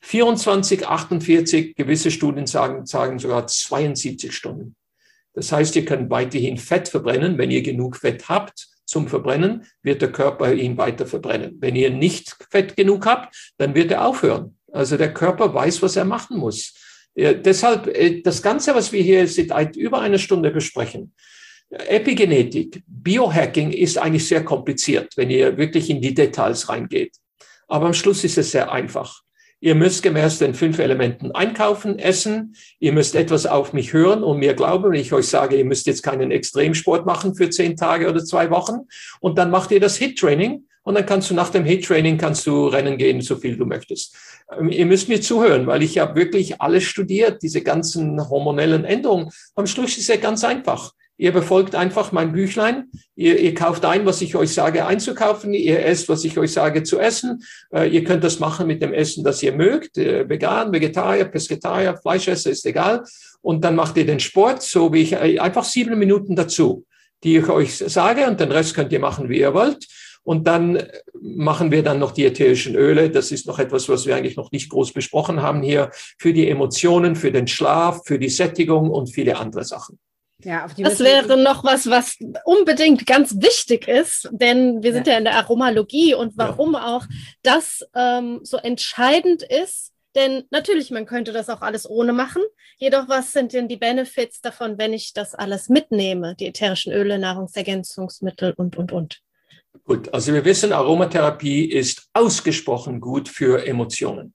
vierundzwanzig, achtundvierzig, gewisse Studien sagen, sagen sogar zweiundsiebzig Stunden. Das heißt, ihr könnt weiterhin Fett verbrennen. Wenn ihr genug Fett habt zum Verbrennen, wird der Körper ihn weiter verbrennen. Wenn ihr nicht Fett genug habt, dann wird er aufhören. Also der Körper weiß, was er machen muss. Ja, deshalb, das Ganze, was wir hier seit über einer Stunde besprechen, Epigenetik, Biohacking ist eigentlich sehr kompliziert, wenn ihr wirklich in die Details reingeht. Aber am Schluss ist es sehr einfach. Ihr müsst gemäß den fünf Elementen einkaufen, essen. Ihr müsst etwas auf mich hören und mir glauben, wenn ich euch sage, ihr müsst jetzt keinen Extremsport machen für zehn Tage oder zwei Wochen. Und dann macht ihr das HIIT-Training. Und dann kannst du nach dem HIIT-Training kannst du rennen gehen, so viel du möchtest. Ähm, ihr müsst mir zuhören, weil ich habe wirklich alles studiert, diese ganzen hormonellen Änderungen. Am Schluss ist es ganz einfach. Ihr befolgt einfach mein Büchlein. Ihr, ihr kauft ein, was ich euch sage einzukaufen. Ihr esst, was ich euch sage zu essen. Äh, ihr könnt das machen mit dem Essen, das ihr mögt. Äh, vegan, Vegetarier, Pesketarier, Fleischesser, ist egal. Und dann macht ihr den Sport, so wie ich, äh, einfach sieben Minuten dazu, die ich euch sage. Und den Rest könnt ihr machen, wie ihr wollt. Und dann machen wir dann noch die ätherischen Öle. Das ist noch etwas, was wir eigentlich noch nicht groß besprochen haben hier. Für die Emotionen, für den Schlaf, für die Sättigung und viele andere Sachen. Ja, auf die das wäre noch was, was unbedingt ganz wichtig ist, denn wir sind ja, ja in der Aromalogie und warum ja. auch das ähm, so entscheidend ist, denn natürlich, man könnte das auch alles ohne machen, jedoch was sind denn die Benefits davon, wenn ich das alles mitnehme, die ätherischen Öle, Nahrungsergänzungsmittel und, und, und. Gut, also wir wissen, Aromatherapie ist ausgesprochen gut für Emotionen.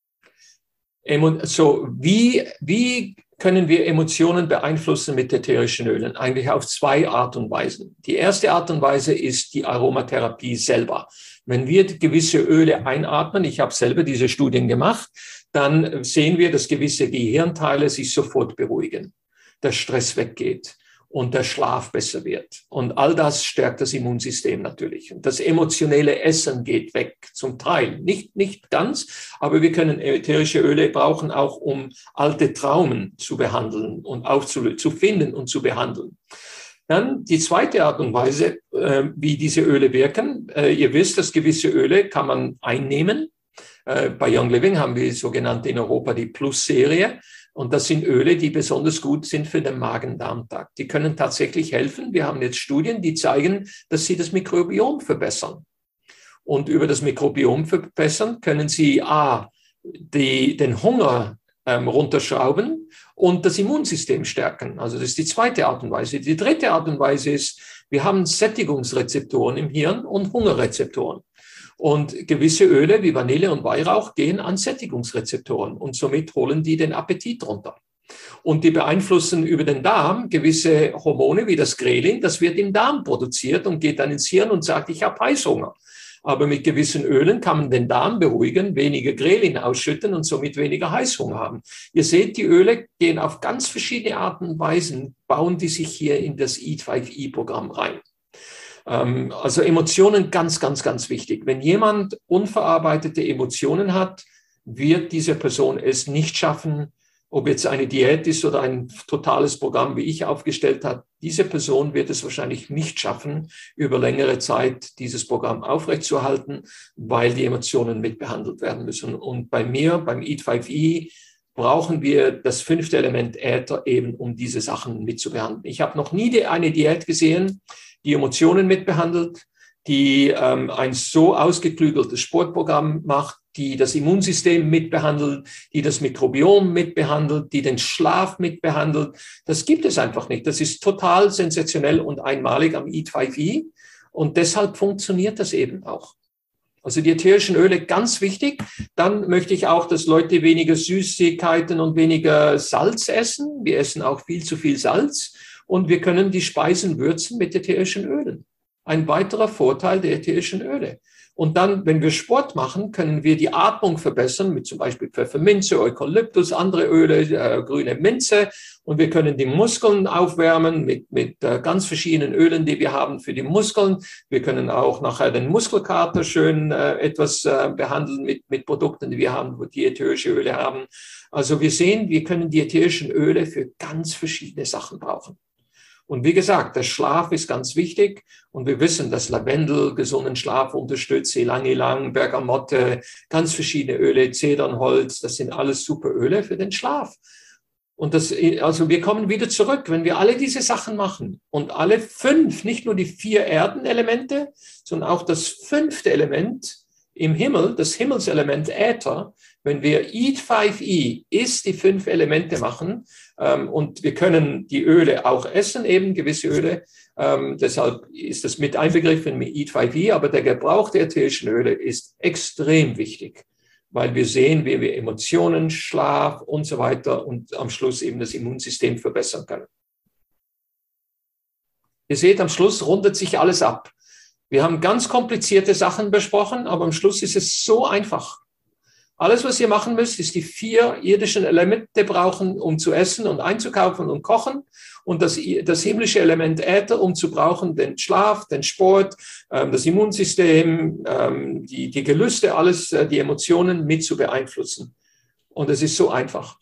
Emo- so, wie, wie können wir Emotionen beeinflussen mit ätherischen Ölen? Eigentlich auf zwei Art und Weisen. Die erste Art und Weise ist die Aromatherapie selber. Wenn wir gewisse Öle einatmen, ich habe selber diese Studien gemacht, dann sehen wir, dass gewisse Gehirnteile sich sofort beruhigen, der Stress weggeht und der Schlaf besser wird. Und all das stärkt das Immunsystem natürlich. Und das emotionelle Essen geht weg, zum Teil. Nicht, nicht ganz, aber wir können ätherische Öle brauchen, auch um alte Traumen zu behandeln und aufzulösen, zu finden und zu behandeln. Dann die zweite Art und Weise, äh, wie diese Öle wirken. Äh, ihr wisst, dass gewisse Öle kann man einnehmen. Äh, bei Young Living haben wir sogenannte in Europa die Plus-Serie. Und das sind Öle, die besonders gut sind für den Magen-Darm-Trakt. Die können tatsächlich helfen. Wir haben jetzt Studien, die zeigen, dass sie das Mikrobiom verbessern. Und über das Mikrobiom verbessern können sie A, die, den Hunger ähm, runterschrauben und das Immunsystem stärken. Also das ist die zweite Art und Weise. Die dritte Art und Weise ist, wir haben Sättigungsrezeptoren im Hirn und Hungerrezeptoren. Und gewisse Öle wie Vanille und Weihrauch gehen an Sättigungsrezeptoren und somit holen die den Appetit runter. Und die beeinflussen über den Darm gewisse Hormone wie das Grelin, das wird im Darm produziert und geht dann ins Hirn und sagt, ich habe Heißhunger. Aber mit gewissen Ölen kann man den Darm beruhigen, weniger Grelin ausschütten und somit weniger Heißhunger haben. Ihr seht, die Öle gehen auf ganz verschiedene Arten und Weisen, bauen die sich hier in das Eat five E Programm rein. Also Emotionen ganz, ganz, ganz wichtig. Wenn jemand unverarbeitete Emotionen hat, wird diese Person es nicht schaffen, ob jetzt eine Diät ist oder ein totales Programm, wie ich aufgestellt habe. Diese Person wird es wahrscheinlich nicht schaffen, über längere Zeit dieses Programm aufrechtzuerhalten, weil die Emotionen mitbehandelt werden müssen. Und bei mir, beim Eat five E, brauchen wir das fünfte Element Äther eben, um diese Sachen mitzubehandeln. Ich habe noch nie eine Diät gesehen, die Emotionen mitbehandelt, die ähm, ein so ausgeklügeltes Sportprogramm macht, die das Immunsystem mitbehandelt, die das Mikrobiom mitbehandelt, die den Schlaf mitbehandelt. Das gibt es einfach nicht. Das ist total sensationell und einmalig am Eat five E und deshalb funktioniert das eben auch. Also die ätherischen Öle, ganz wichtig. Dann möchte ich auch, dass Leute weniger Süßigkeiten und weniger Salz essen. Wir essen auch viel zu viel Salz. Und wir können die Speisen würzen mit ätherischen Ölen. Ein weiterer Vorteil der ätherischen Öle. Und dann, wenn wir Sport machen, können wir die Atmung verbessern mit zum Beispiel Pfefferminze, Eukalyptus, andere Öle, äh, grüne Minze. Und wir können die Muskeln aufwärmen mit, mit äh, ganz verschiedenen Ölen, die wir haben für die Muskeln. Wir können auch nachher den Muskelkater schön äh, etwas äh, behandeln mit, mit Produkten, die wir haben, wo die ätherische Öle haben. Also wir sehen, wir können die ätherischen Öle für ganz verschiedene Sachen brauchen. Und wie gesagt, der Schlaf ist ganz wichtig. Und wir wissen, dass Lavendel gesunden Schlaf unterstützt, Ylang-Ylang, Bergamotte, ganz verschiedene Öle, Zedernholz, das sind alles super Öle für den Schlaf. Und das, also wir kommen wieder zurück, wenn wir alle diese Sachen machen und alle fünf, nicht nur die vier Erdenelemente, sondern auch das fünfte Element im Himmel, das Himmelselement Äther, wenn wir Eat five E, ist die fünf Elemente machen, ähm, und wir können die Öle auch essen, eben gewisse Öle, ähm, deshalb ist das mit einbegriffen mit Eat five E, aber der Gebrauch der ätherischen Öle ist extrem wichtig, weil wir sehen, wie wir Emotionen, Schlaf und so weiter und am Schluss eben das Immunsystem verbessern können. Ihr seht, am Schluss rundet sich alles ab. Wir haben ganz komplizierte Sachen besprochen, aber am Schluss ist es so einfach. Alles, was ihr machen müsst, ist die vier irdischen Elemente brauchen, um zu essen und einzukaufen und kochen. Und das, das himmlische Element Äther, um zu brauchen, den Schlaf, den Sport, ähm, das Immunsystem, ähm, die, die Gelüste, alles, äh, die Emotionen mit zu beeinflussen. Und es ist so einfach.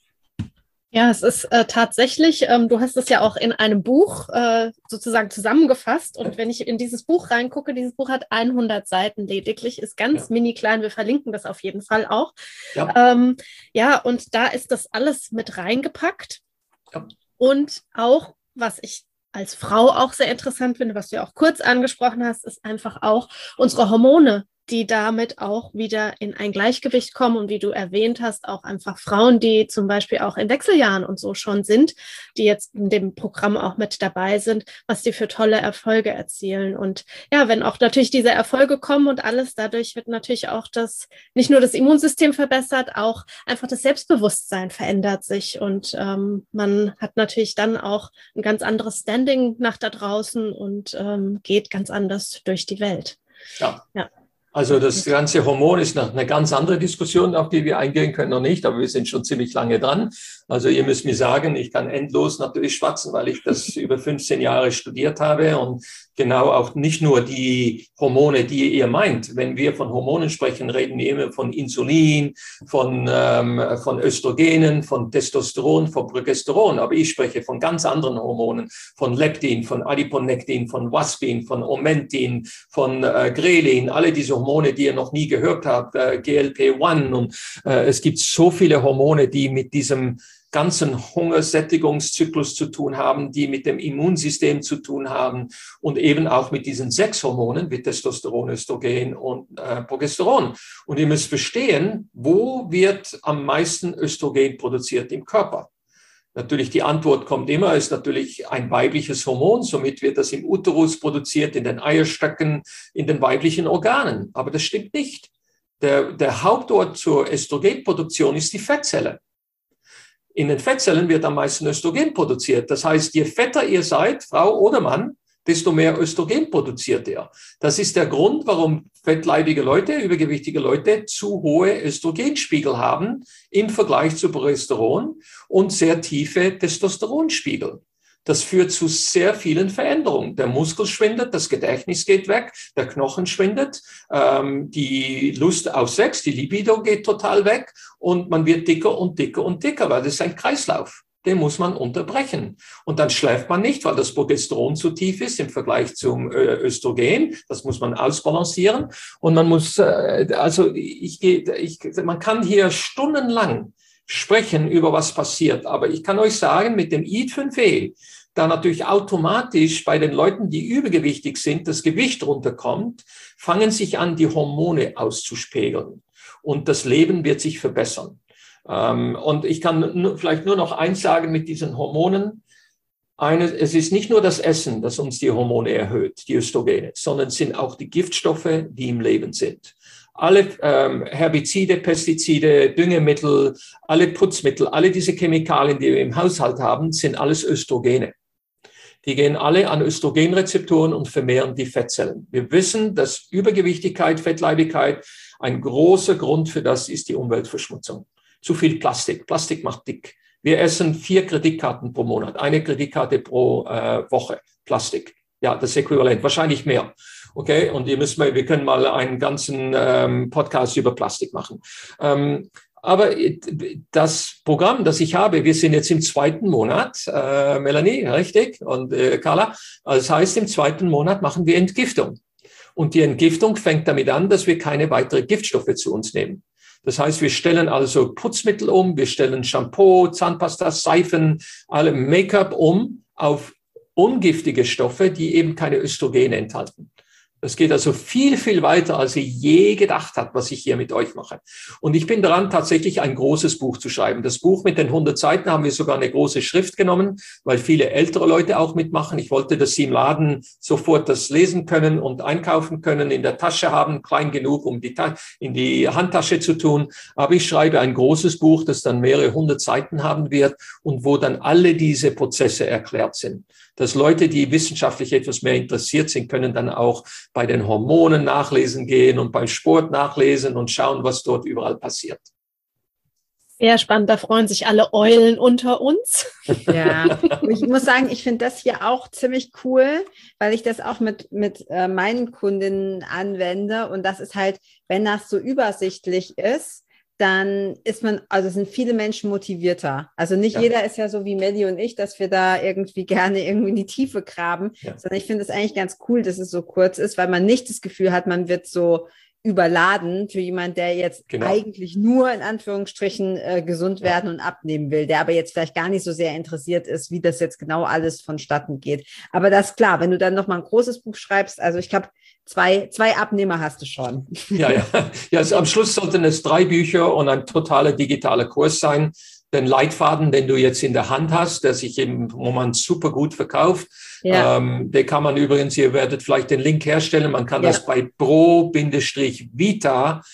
Ja, es ist äh, tatsächlich, ähm, du hast es ja auch in einem Buch äh, sozusagen zusammengefasst. Und wenn ich in dieses Buch reingucke, dieses Buch hat hundert Seiten lediglich, ist ganz ja. mini klein. Wir verlinken das auf jeden Fall auch. Ja, ähm, ja und da ist das alles mit reingepackt. Ja. Und auch, was ich als Frau auch sehr interessant finde, was du ja auch kurz angesprochen hast, ist einfach auch unsere Hormone, die damit auch wieder in ein Gleichgewicht kommen und wie du erwähnt hast, auch einfach Frauen, die zum Beispiel auch in Wechseljahren und so schon sind, die jetzt in dem Programm auch mit dabei sind, was die für tolle Erfolge erzielen. Und ja, wenn auch natürlich diese Erfolge kommen und alles, dadurch wird natürlich auch das, nicht nur das Immunsystem verbessert, auch einfach das Selbstbewusstsein verändert sich und ähm, man hat natürlich dann auch ein ganz anderes Standing nach da draußen und ähm, geht ganz anders durch die Welt. Ja. Ja. Also das ganze Hormon ist noch eine ganz andere Diskussion, auf die wir eingehen können, noch nicht, aber wir sind schon ziemlich lange dran. Also ihr müsst mir sagen, ich kann endlos natürlich schwatzen, weil ich das über fünfzehn Jahre studiert habe und genau auch nicht nur die Hormone, die ihr meint. Wenn wir von Hormonen sprechen, reden wir immer von Insulin, von, ähm, von Östrogenen, von Testosteron, von Progesteron. Aber ich spreche von ganz anderen Hormonen, von Leptin, von Adiponektin, von Waspin, von Omentin, von äh, Grelin, alle diese Hormone, die ihr noch nie gehört habt, äh, G L P eins. Und äh, es gibt so viele Hormone, die mit diesem ganzen Hungersättigungszyklus zu tun haben, die mit dem Immunsystem zu tun haben und eben auch mit diesen sechs Hormonen wie Testosteron, Östrogen und äh, Progesteron. Und ihr müsst verstehen, wo wird am meisten Östrogen produziert im Körper? Natürlich, die Antwort kommt immer, ist natürlich ein weibliches Hormon, somit wird das im Uterus produziert, in den Eierstöcken, in den weiblichen Organen. Aber das stimmt nicht. Der, der Hauptort zur Östrogenproduktion ist die Fettzelle. In den Fettzellen wird am meisten Östrogen produziert. Das heißt, je fetter ihr seid, Frau oder Mann, desto mehr Östrogen produziert ihr. Das ist der Grund, warum fettleibige Leute, übergewichtige Leute zu hohe Östrogenspiegel haben im Vergleich zu Progesteron und sehr tiefe Testosteronspiegel. Das führt zu sehr vielen Veränderungen. Der Muskel schwindet, das Gedächtnis geht weg, der Knochen schwindet, ähm, die Lust auf Sex, die Libido geht total weg und man wird dicker und dicker und dicker, weil das ist ein Kreislauf. Den muss man unterbrechen. Und dann schläft man nicht, weil das Progesteron zu tief ist im Vergleich zum Östrogen. Das muss man ausbalancieren. Und man muss, also ich gehe, ich, man kann hier stundenlang sprechen über was passiert. Aber ich kann euch sagen, mit dem Eat fünf E, da natürlich automatisch bei den Leuten, die übergewichtig sind, das Gewicht runterkommt, fangen sich an, die Hormone auszuspiegeln. Und das Leben wird sich verbessern. Und ich kann vielleicht nur noch eins sagen mit diesen Hormonen. Eine, es ist nicht nur das Essen, das uns die Hormone erhöht, die Östrogene, sondern es sind auch die Giftstoffe, die im Leben sind. Alle ähm, Herbizide, Pestizide, Düngemittel, alle Putzmittel, alle diese Chemikalien, die wir im Haushalt haben, sind alles Östrogene. Die gehen alle an Östrogenrezeptoren und vermehren die Fettzellen. Wir wissen, dass Übergewichtigkeit, Fettleibigkeit, ein großer Grund für das ist die Umweltverschmutzung. Zu viel Plastik. Plastik macht dick. Wir essen vier Kreditkarten pro Monat, eine Kreditkarte pro äh, Woche. Plastik. Ja, das Äquivalent. Wahrscheinlich mehr. Okay, und ihr müsst mal, wir können mal einen ganzen ähm, Podcast über Plastik machen. Ähm, Aber das Programm, das ich habe, wir sind jetzt im zweiten Monat, äh, Melanie, richtig, und äh, Carla, also das heißt, im zweiten Monat machen wir Entgiftung. Und die Entgiftung fängt damit an, dass wir keine weiteren Giftstoffe zu uns nehmen. Das heißt, wir stellen also Putzmittel um, wir stellen Shampoo, Zahnpasta, Seifen, alle Make-up um auf ungiftige Stoffe, die eben keine Östrogene enthalten. Das geht also viel, viel weiter, als ich je gedacht habe, was ich hier mit euch mache. Und ich bin dran, tatsächlich ein großes Buch zu schreiben. Das Buch mit den hundert Seiten haben wir sogar eine große Schrift genommen, weil viele ältere Leute auch mitmachen. Ich wollte, dass sie im Laden sofort das lesen können und einkaufen können, in der Tasche haben, klein genug, um die Ta- in die Handtasche zu tun. Aber ich schreibe ein großes Buch, das dann mehrere hundert Seiten haben wird und wo dann alle diese Prozesse erklärt sind. Dass Leute, die wissenschaftlich etwas mehr interessiert sind, können dann auch bei den Hormonen nachlesen gehen und beim Sport nachlesen und schauen, was dort überall passiert. Sehr spannend, da freuen sich alle Eulen unter uns. Ja, ich muss sagen, ich finde das hier auch ziemlich cool, weil ich das auch mit, mit äh, meinen Kundinnen anwende. Und das ist halt, wenn das so übersichtlich ist, dann ist man, also sind viele Menschen motivierter. Also nicht ja. jeder ist ja so wie Melli und ich, dass wir da irgendwie gerne irgendwie in die Tiefe graben, ja. sondern ich finde es eigentlich ganz cool, dass es so kurz ist, weil man nicht das Gefühl hat, man wird so überladen für jemanden, der jetzt genau. eigentlich nur in Anführungsstrichen äh, gesund werden ja. und abnehmen will, der aber jetzt vielleicht gar nicht so sehr interessiert ist, wie das jetzt genau alles vonstatten geht. Aber das ist klar, wenn du dann nochmal ein großes Buch schreibst, also ich glaube, Zwei, zwei Abnehmer hast du schon. Ja, ja. ja also am Schluss sollten es drei Bücher und ein totaler digitaler Kurs sein. Den Leitfaden, den du jetzt in der Hand hast, der sich im Moment super gut verkauft, ja. ähm, den kann man übrigens, ihr werdet vielleicht den Link herstellen, man kann ja. das bei pro-vita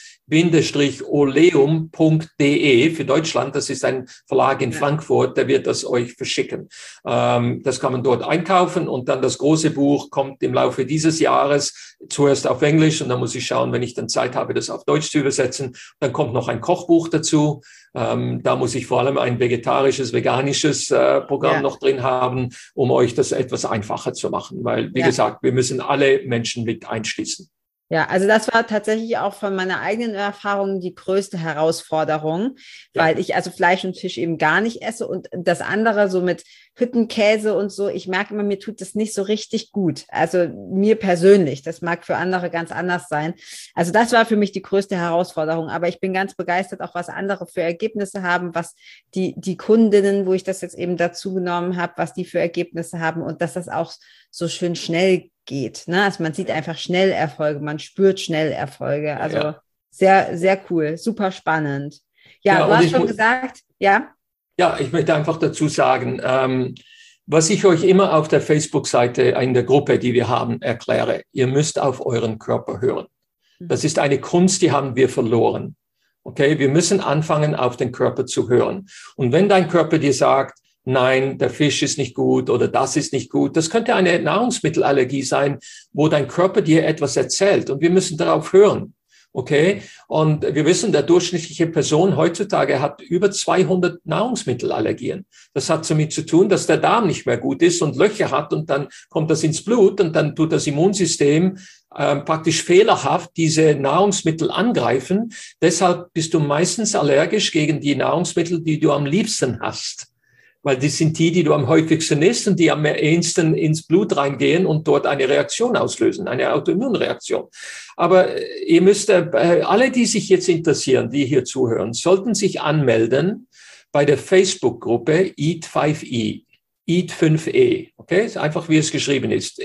oleum punkt de für Deutschland, das ist ein Verlag in ja. Frankfurt, der wird das euch verschicken. Ähm, das kann man dort einkaufen und dann das große Buch kommt im Laufe dieses Jahres zuerst auf Englisch und dann muss ich schauen, wenn ich dann Zeit habe, das auf Deutsch zu übersetzen. Dann kommt noch ein Kochbuch dazu. Ähm, da muss ich vor allem ein vegetarisches, veganisches äh, Programm ja. noch drin haben, um euch das etwas einfacher zu machen, weil, wie ja. gesagt, wir müssen alle Menschen mit einschließen. Ja, also das war tatsächlich auch von meiner eigenen Erfahrung die größte Herausforderung, weil ja. ich also Fleisch und Fisch eben gar nicht esse und das andere so mit Hüttenkäse und so, ich merke immer, mir tut das nicht so richtig gut. Also mir persönlich, das mag für andere ganz anders sein. Also das war für mich die größte Herausforderung, aber ich bin ganz begeistert, auch was andere für Ergebnisse haben, was die, die Kundinnen, wo ich das jetzt eben dazu genommen habe, was die für Ergebnisse haben und dass das auch so schön schnell geht. Ne? Also man sieht einfach schnell Erfolge, man spürt schnell Erfolge. Also ja. sehr, sehr cool, super spannend. Ja, ja du hast schon gesagt, ja? Ja, ich möchte einfach dazu sagen, ähm, was ich euch immer auf der Facebook-Seite in der Gruppe, die wir haben, erkläre, ihr müsst auf euren Körper hören. Das ist eine Kunst, die haben wir verloren. Okay, wir müssen anfangen, auf den Körper zu hören. Und wenn dein Körper dir sagt, nein, der Fisch ist nicht gut oder das ist nicht gut. Das könnte eine Nahrungsmittelallergie sein, wo dein Körper dir etwas erzählt und wir müssen darauf hören. Okay? Und wir wissen, der durchschnittliche Person heutzutage hat über zweihundert Nahrungsmittelallergien. Das hat damit zu tun, dass der Darm nicht mehr gut ist und Löcher hat und dann kommt das ins Blut und dann tut das Immunsystem äh, praktisch fehlerhaft diese Nahrungsmittel angreifen. Deshalb bist du meistens allergisch gegen die Nahrungsmittel, die du am liebsten hast. Weil das sind die, die du am häufigsten isst und die am ehesten ins Blut reingehen und dort eine Reaktion auslösen, eine Autoimmunreaktion. Aber ihr müsst, alle, die sich jetzt interessieren, die hier zuhören, sollten sich anmelden bei der Facebook-Gruppe Eat fünf E. Eat fünf E. Okay, ist einfach, wie es geschrieben ist.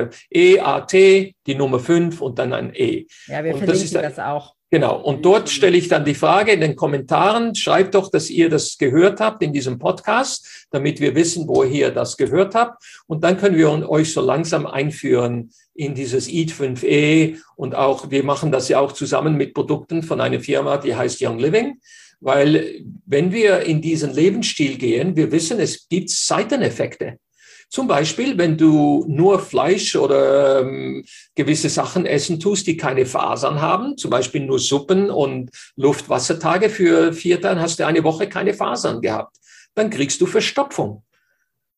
E A T, die Nummer fünf und dann ein E. Ja, wir verlinken das, ist, das auch. Genau. Und dort stelle ich dann die Frage in den Kommentaren, schreibt doch, dass ihr das gehört habt in diesem Podcast, damit wir wissen, wo ihr das gehört habt. Und dann können wir euch so langsam einführen in dieses Eat fünf E. Und auch, wir machen das ja auch zusammen mit Produkten von einer Firma, die heißt Young Living. Weil wenn wir in diesen Lebensstil gehen, wir wissen, es gibt Seiteneffekte. Zum Beispiel, wenn du nur Fleisch oder ähm, gewisse Sachen essen tust, die keine Fasern haben, zum Beispiel nur Suppen und Luft-Wassertage für vier Tage, hast du eine Woche keine Fasern gehabt. Dann kriegst du Verstopfung.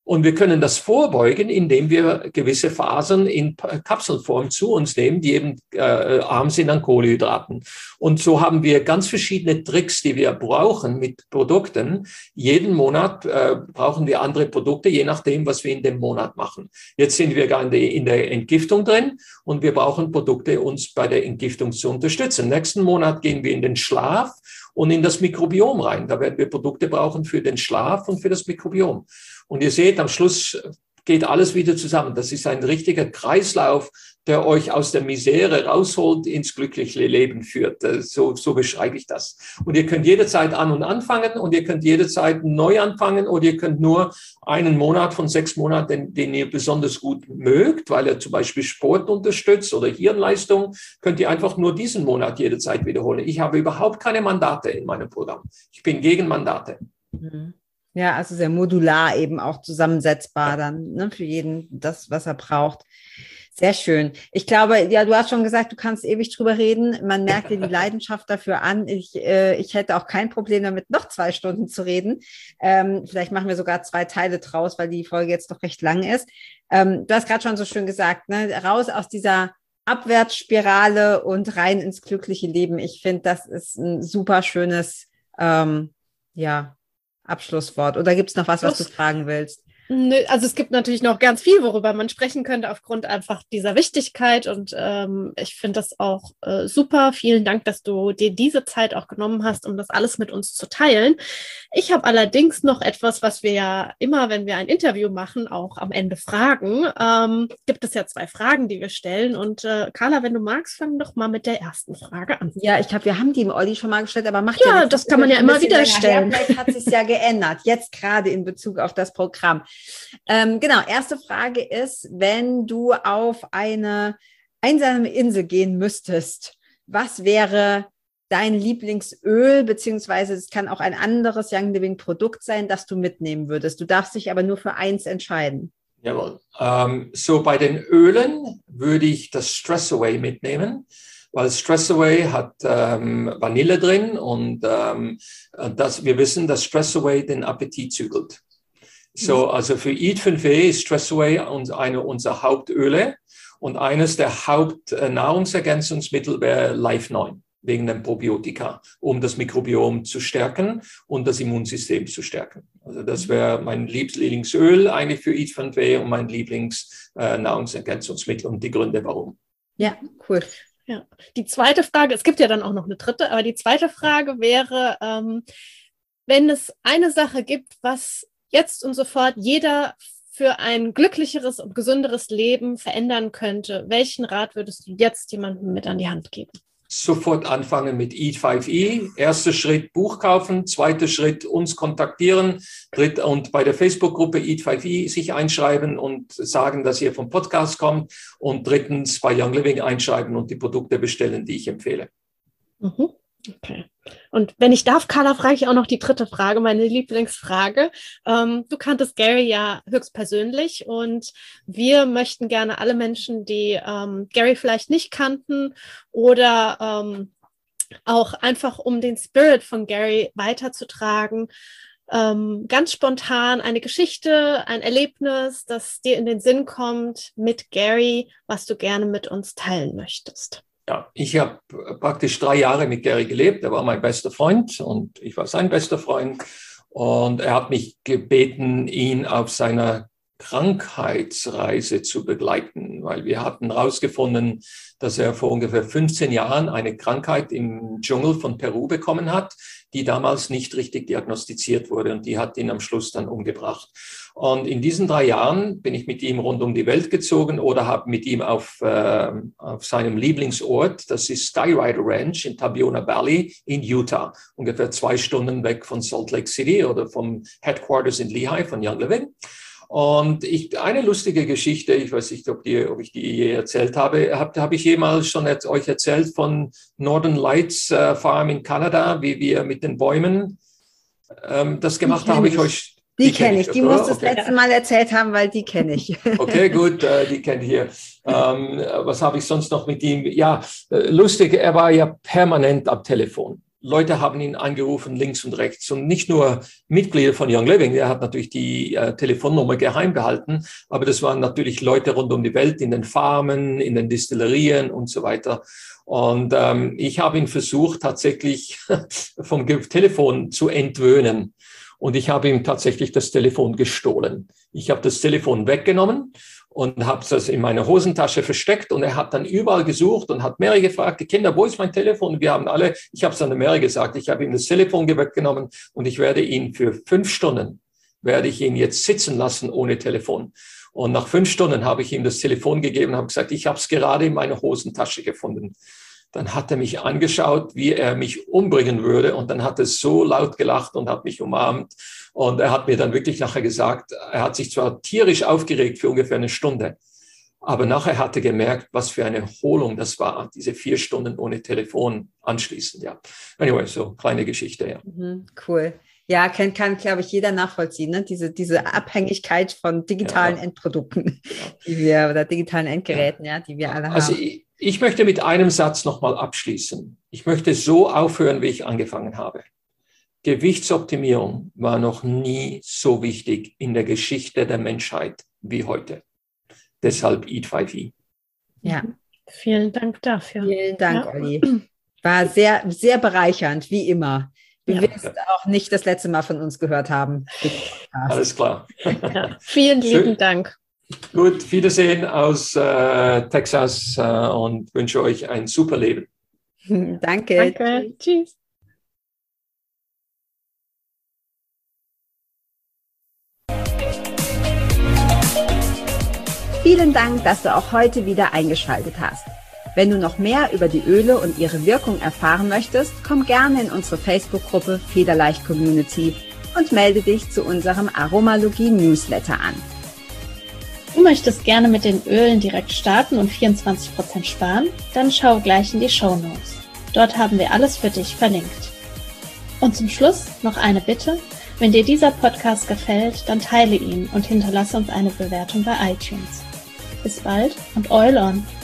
Und wir können das vorbeugen, indem wir gewisse Fasern in Kapselform zu uns nehmen, die eben äh, arm sind an Kohlenhydraten. Und so haben wir ganz verschiedene Tricks, die wir brauchen mit Produkten. Jeden Monat äh, brauchen wir andere Produkte, je nachdem, was wir in dem Monat machen. Jetzt sind wir gar in, die, in der Entgiftung drin und wir brauchen Produkte, uns bei der Entgiftung zu unterstützen. Nächsten Monat gehen wir in den Schlaf und in das Mikrobiom rein. Da werden wir Produkte brauchen für den Schlaf und für das Mikrobiom. Und ihr seht, am Schluss geht alles wieder zusammen. Das ist ein richtiger Kreislauf, der euch aus der Misere rausholt, ins glückliche Leben führt. So, so beschreibe ich das. Und ihr könnt jederzeit an und anfangen und ihr könnt jederzeit neu anfangen oder ihr könnt nur einen Monat von sechs Monaten, den, den ihr besonders gut mögt, weil er zum Beispiel Sport unterstützt oder Hirnleistung, könnt ihr einfach nur diesen Monat jederzeit wiederholen. Ich habe überhaupt keine Mandate in meinem Programm. Ich bin gegen Mandate. Mhm. Ja, also sehr modular eben auch zusammensetzbar dann, ne, für jeden das, was er braucht. Sehr schön. Ich glaube, ja, du hast schon gesagt, du kannst ewig drüber reden. Man merkt dir die Leidenschaft dafür an. Ich, äh, ich hätte auch kein Problem damit, noch zwei Stunden zu reden. Ähm, vielleicht machen wir sogar zwei Teile draus, weil die Folge jetzt doch recht lang ist. Ähm, du hast gerade schon so schön gesagt, ne, raus aus dieser Abwärtsspirale und rein ins glückliche Leben. Ich finde, das ist ein super schönes, ähm, ja, Abschlusswort. Oder gibt es noch was, was du fragen willst? Also es gibt natürlich noch ganz viel, worüber man sprechen könnte, aufgrund einfach dieser Wichtigkeit. Und ähm, ich finde das auch äh, super. Vielen Dank, dass du dir diese Zeit auch genommen hast, um das alles mit uns zu teilen. Ich habe allerdings noch etwas, was wir ja immer, wenn wir ein Interview machen, auch am Ende fragen. Ähm, gibt es ja zwei Fragen, die wir stellen. Und äh, Carla, wenn du magst, fang doch mal mit der ersten Frage an. Ja, ich glaube, wir haben die im Olli schon mal gestellt, aber macht ja ja nichts. Das kann man ja immer wieder stellen. Vielleicht hat es sich ja geändert, jetzt gerade in Bezug auf das Programm. Ähm, genau, erste Frage ist, wenn du auf eine einsame Insel gehen müsstest, was wäre dein Lieblingsöl, beziehungsweise es kann auch ein anderes Young Living Produkt sein, das du mitnehmen würdest. Du darfst dich aber nur für eins entscheiden. Jawohl. Ähm, so bei den Ölen würde ich das Stress Away mitnehmen, weil Stress Away hat ähm, Vanille drin und ähm, das, wir wissen, dass Stress Away den Appetit zügelt. So, also für Eat fünf W ist Stress Away eine unserer Hauptöle und eines der Hauptnahrungsergänzungsmittel wäre Life neun wegen dem Probiotika, um das Mikrobiom zu stärken und das Immunsystem zu stärken. Also das wäre mein Lieblingsöl eigentlich für Eat fünf W und mein Lieblingsnahrungsergänzungsmittel und die Gründe warum. Ja, cool. Ja, die zweite Frage, es gibt ja dann auch noch eine dritte, aber die zweite Frage wäre, ähm, wenn es eine Sache gibt, was jetzt und sofort jeder für ein glücklicheres und gesünderes Leben verändern könnte, welchen Rat würdest du jetzt jemandem mit an die Hand geben? Sofort anfangen mit Eat fünf E. Erster Schritt Buch kaufen, zweiter Schritt uns kontaktieren, dritt und bei der Facebook-Gruppe Eat fünf E sich einschreiben und sagen, dass ihr vom Podcast kommt und drittens bei Young Living einschreiben und die Produkte bestellen, die ich empfehle. Mhm. Okay. Und wenn ich darf, Carla, frage ich auch noch die dritte Frage, meine Lieblingsfrage. Ähm, du kanntest Gary ja höchstpersönlich und wir möchten gerne alle Menschen, die ähm, Gary vielleicht nicht kannten oder ähm, auch einfach um den Spirit von Gary weiterzutragen, ähm, ganz spontan eine Geschichte, ein Erlebnis, das dir in den Sinn kommt mit Gary, was du gerne mit uns teilen möchtest. Ja, ich habe praktisch drei Jahre mit Gary gelebt. Er war mein bester Freund und ich war sein bester Freund. Und er hat mich gebeten, ihn auf seiner Krankheitsreise zu begleiten, weil wir hatten herausgefunden, dass er vor ungefähr fünfzehn Jahren eine Krankheit im Dschungel von Peru bekommen hat, die damals nicht richtig diagnostiziert wurde und die hat ihn am Schluss dann umgebracht. Und in diesen drei Jahren bin ich mit ihm rund um die Welt gezogen oder habe mit ihm auf, äh, auf seinem Lieblingsort, das ist Skyrider Ranch in Tabiona Valley in Utah, ungefähr zwei Stunden weg von Salt Lake City oder vom Headquarters in Lehigh von Young Living. Und ich, eine lustige Geschichte, ich weiß nicht, ob, die, ob ich die je erzählt habe, habe hab ich jemals schon et, euch erzählt von Northern Lights äh, Farm in Kanada, wie wir mit den Bäumen ähm, das gemacht haben. Habe ich euch Die, die kenne ich, die musst du das okay. letzte Mal erzählt haben, weil die kenne ich. Okay, gut, äh, die kennt ihr. Ähm, was habe ich sonst noch mit ihm? Ja, äh, lustig, er war ja permanent am Telefon. Leute haben ihn angerufen, links und rechts. Und nicht nur Mitglieder von Young Living, er hat natürlich die äh, Telefonnummer geheim gehalten, aber das waren natürlich Leute rund um die Welt, in den Farmen, in den Distillerien und so weiter. Und ähm, ich habe ihn versucht, tatsächlich vom Telefon zu entwöhnen. Und ich habe ihm tatsächlich das Telefon gestohlen. Ich habe das Telefon weggenommen und habe das in meine Hosentasche versteckt. Und er hat dann überall gesucht und hat Mary gefragt, die Kinder, wo ist mein Telefon? Und wir haben alle, ich habe es an der Mary gesagt, ich habe ihm das Telefon weggenommen und ich werde ihn für fünf Stunden, werde ich ihn jetzt sitzen lassen ohne Telefon. Und nach fünf Stunden habe ich ihm das Telefon gegeben und habe gesagt, ich habe es gerade in meiner Hosentasche gefunden. Dann hat er mich angeschaut, wie er mich umbringen würde. Und dann hat er so laut gelacht und hat mich umarmt. Und er hat mir dann wirklich nachher gesagt, er hat sich zwar tierisch aufgeregt für ungefähr eine Stunde, aber nachher hat er gemerkt, was für eine Erholung das war, diese vier Stunden ohne Telefon anschließend. Ja. Anyway, so kleine Geschichte. Ja. Mhm, cool. Ja, kann, kann glaube ich, jeder nachvollziehen, ne? Diese, diese Abhängigkeit von digitalen ja, Endprodukten, ja. die wir, oder digitalen Endgeräten, ja, ja die wir alle haben. Also ich, ich möchte mit einem Satz nochmal abschließen. Ich möchte so aufhören, wie ich angefangen habe. Gewichtsoptimierung war noch nie so wichtig in der Geschichte der Menschheit wie heute. Deshalb Eat five E. Ja, vielen Dank dafür. Vielen Dank, ja. Olli. War sehr, sehr bereichernd, wie immer. Du ja. wirst auch nicht das letzte Mal von uns gehört haben. Alles klar. Ja, vielen lieben Schön. Dank. Gut, Wiedersehen aus äh, Texas äh, und wünsche euch ein super Leben. Danke. Danke. Tschüss. Vielen Dank, dass du auch heute wieder eingeschaltet hast. Wenn du noch mehr über die Öle und ihre Wirkung erfahren möchtest, komm gerne in unsere Facebook-Gruppe Federleicht Community und melde dich zu unserem Aromalogie-Newsletter an. Du möchtest gerne mit den Ölen direkt starten und vierundzwanzig Prozent sparen? Dann schau gleich in die Shownotes. Dort haben wir alles für dich verlinkt. Und zum Schluss noch eine Bitte. Wenn dir dieser Podcast gefällt, dann teile ihn und hinterlasse uns eine Bewertung bei iTunes. Bis bald und Oil on!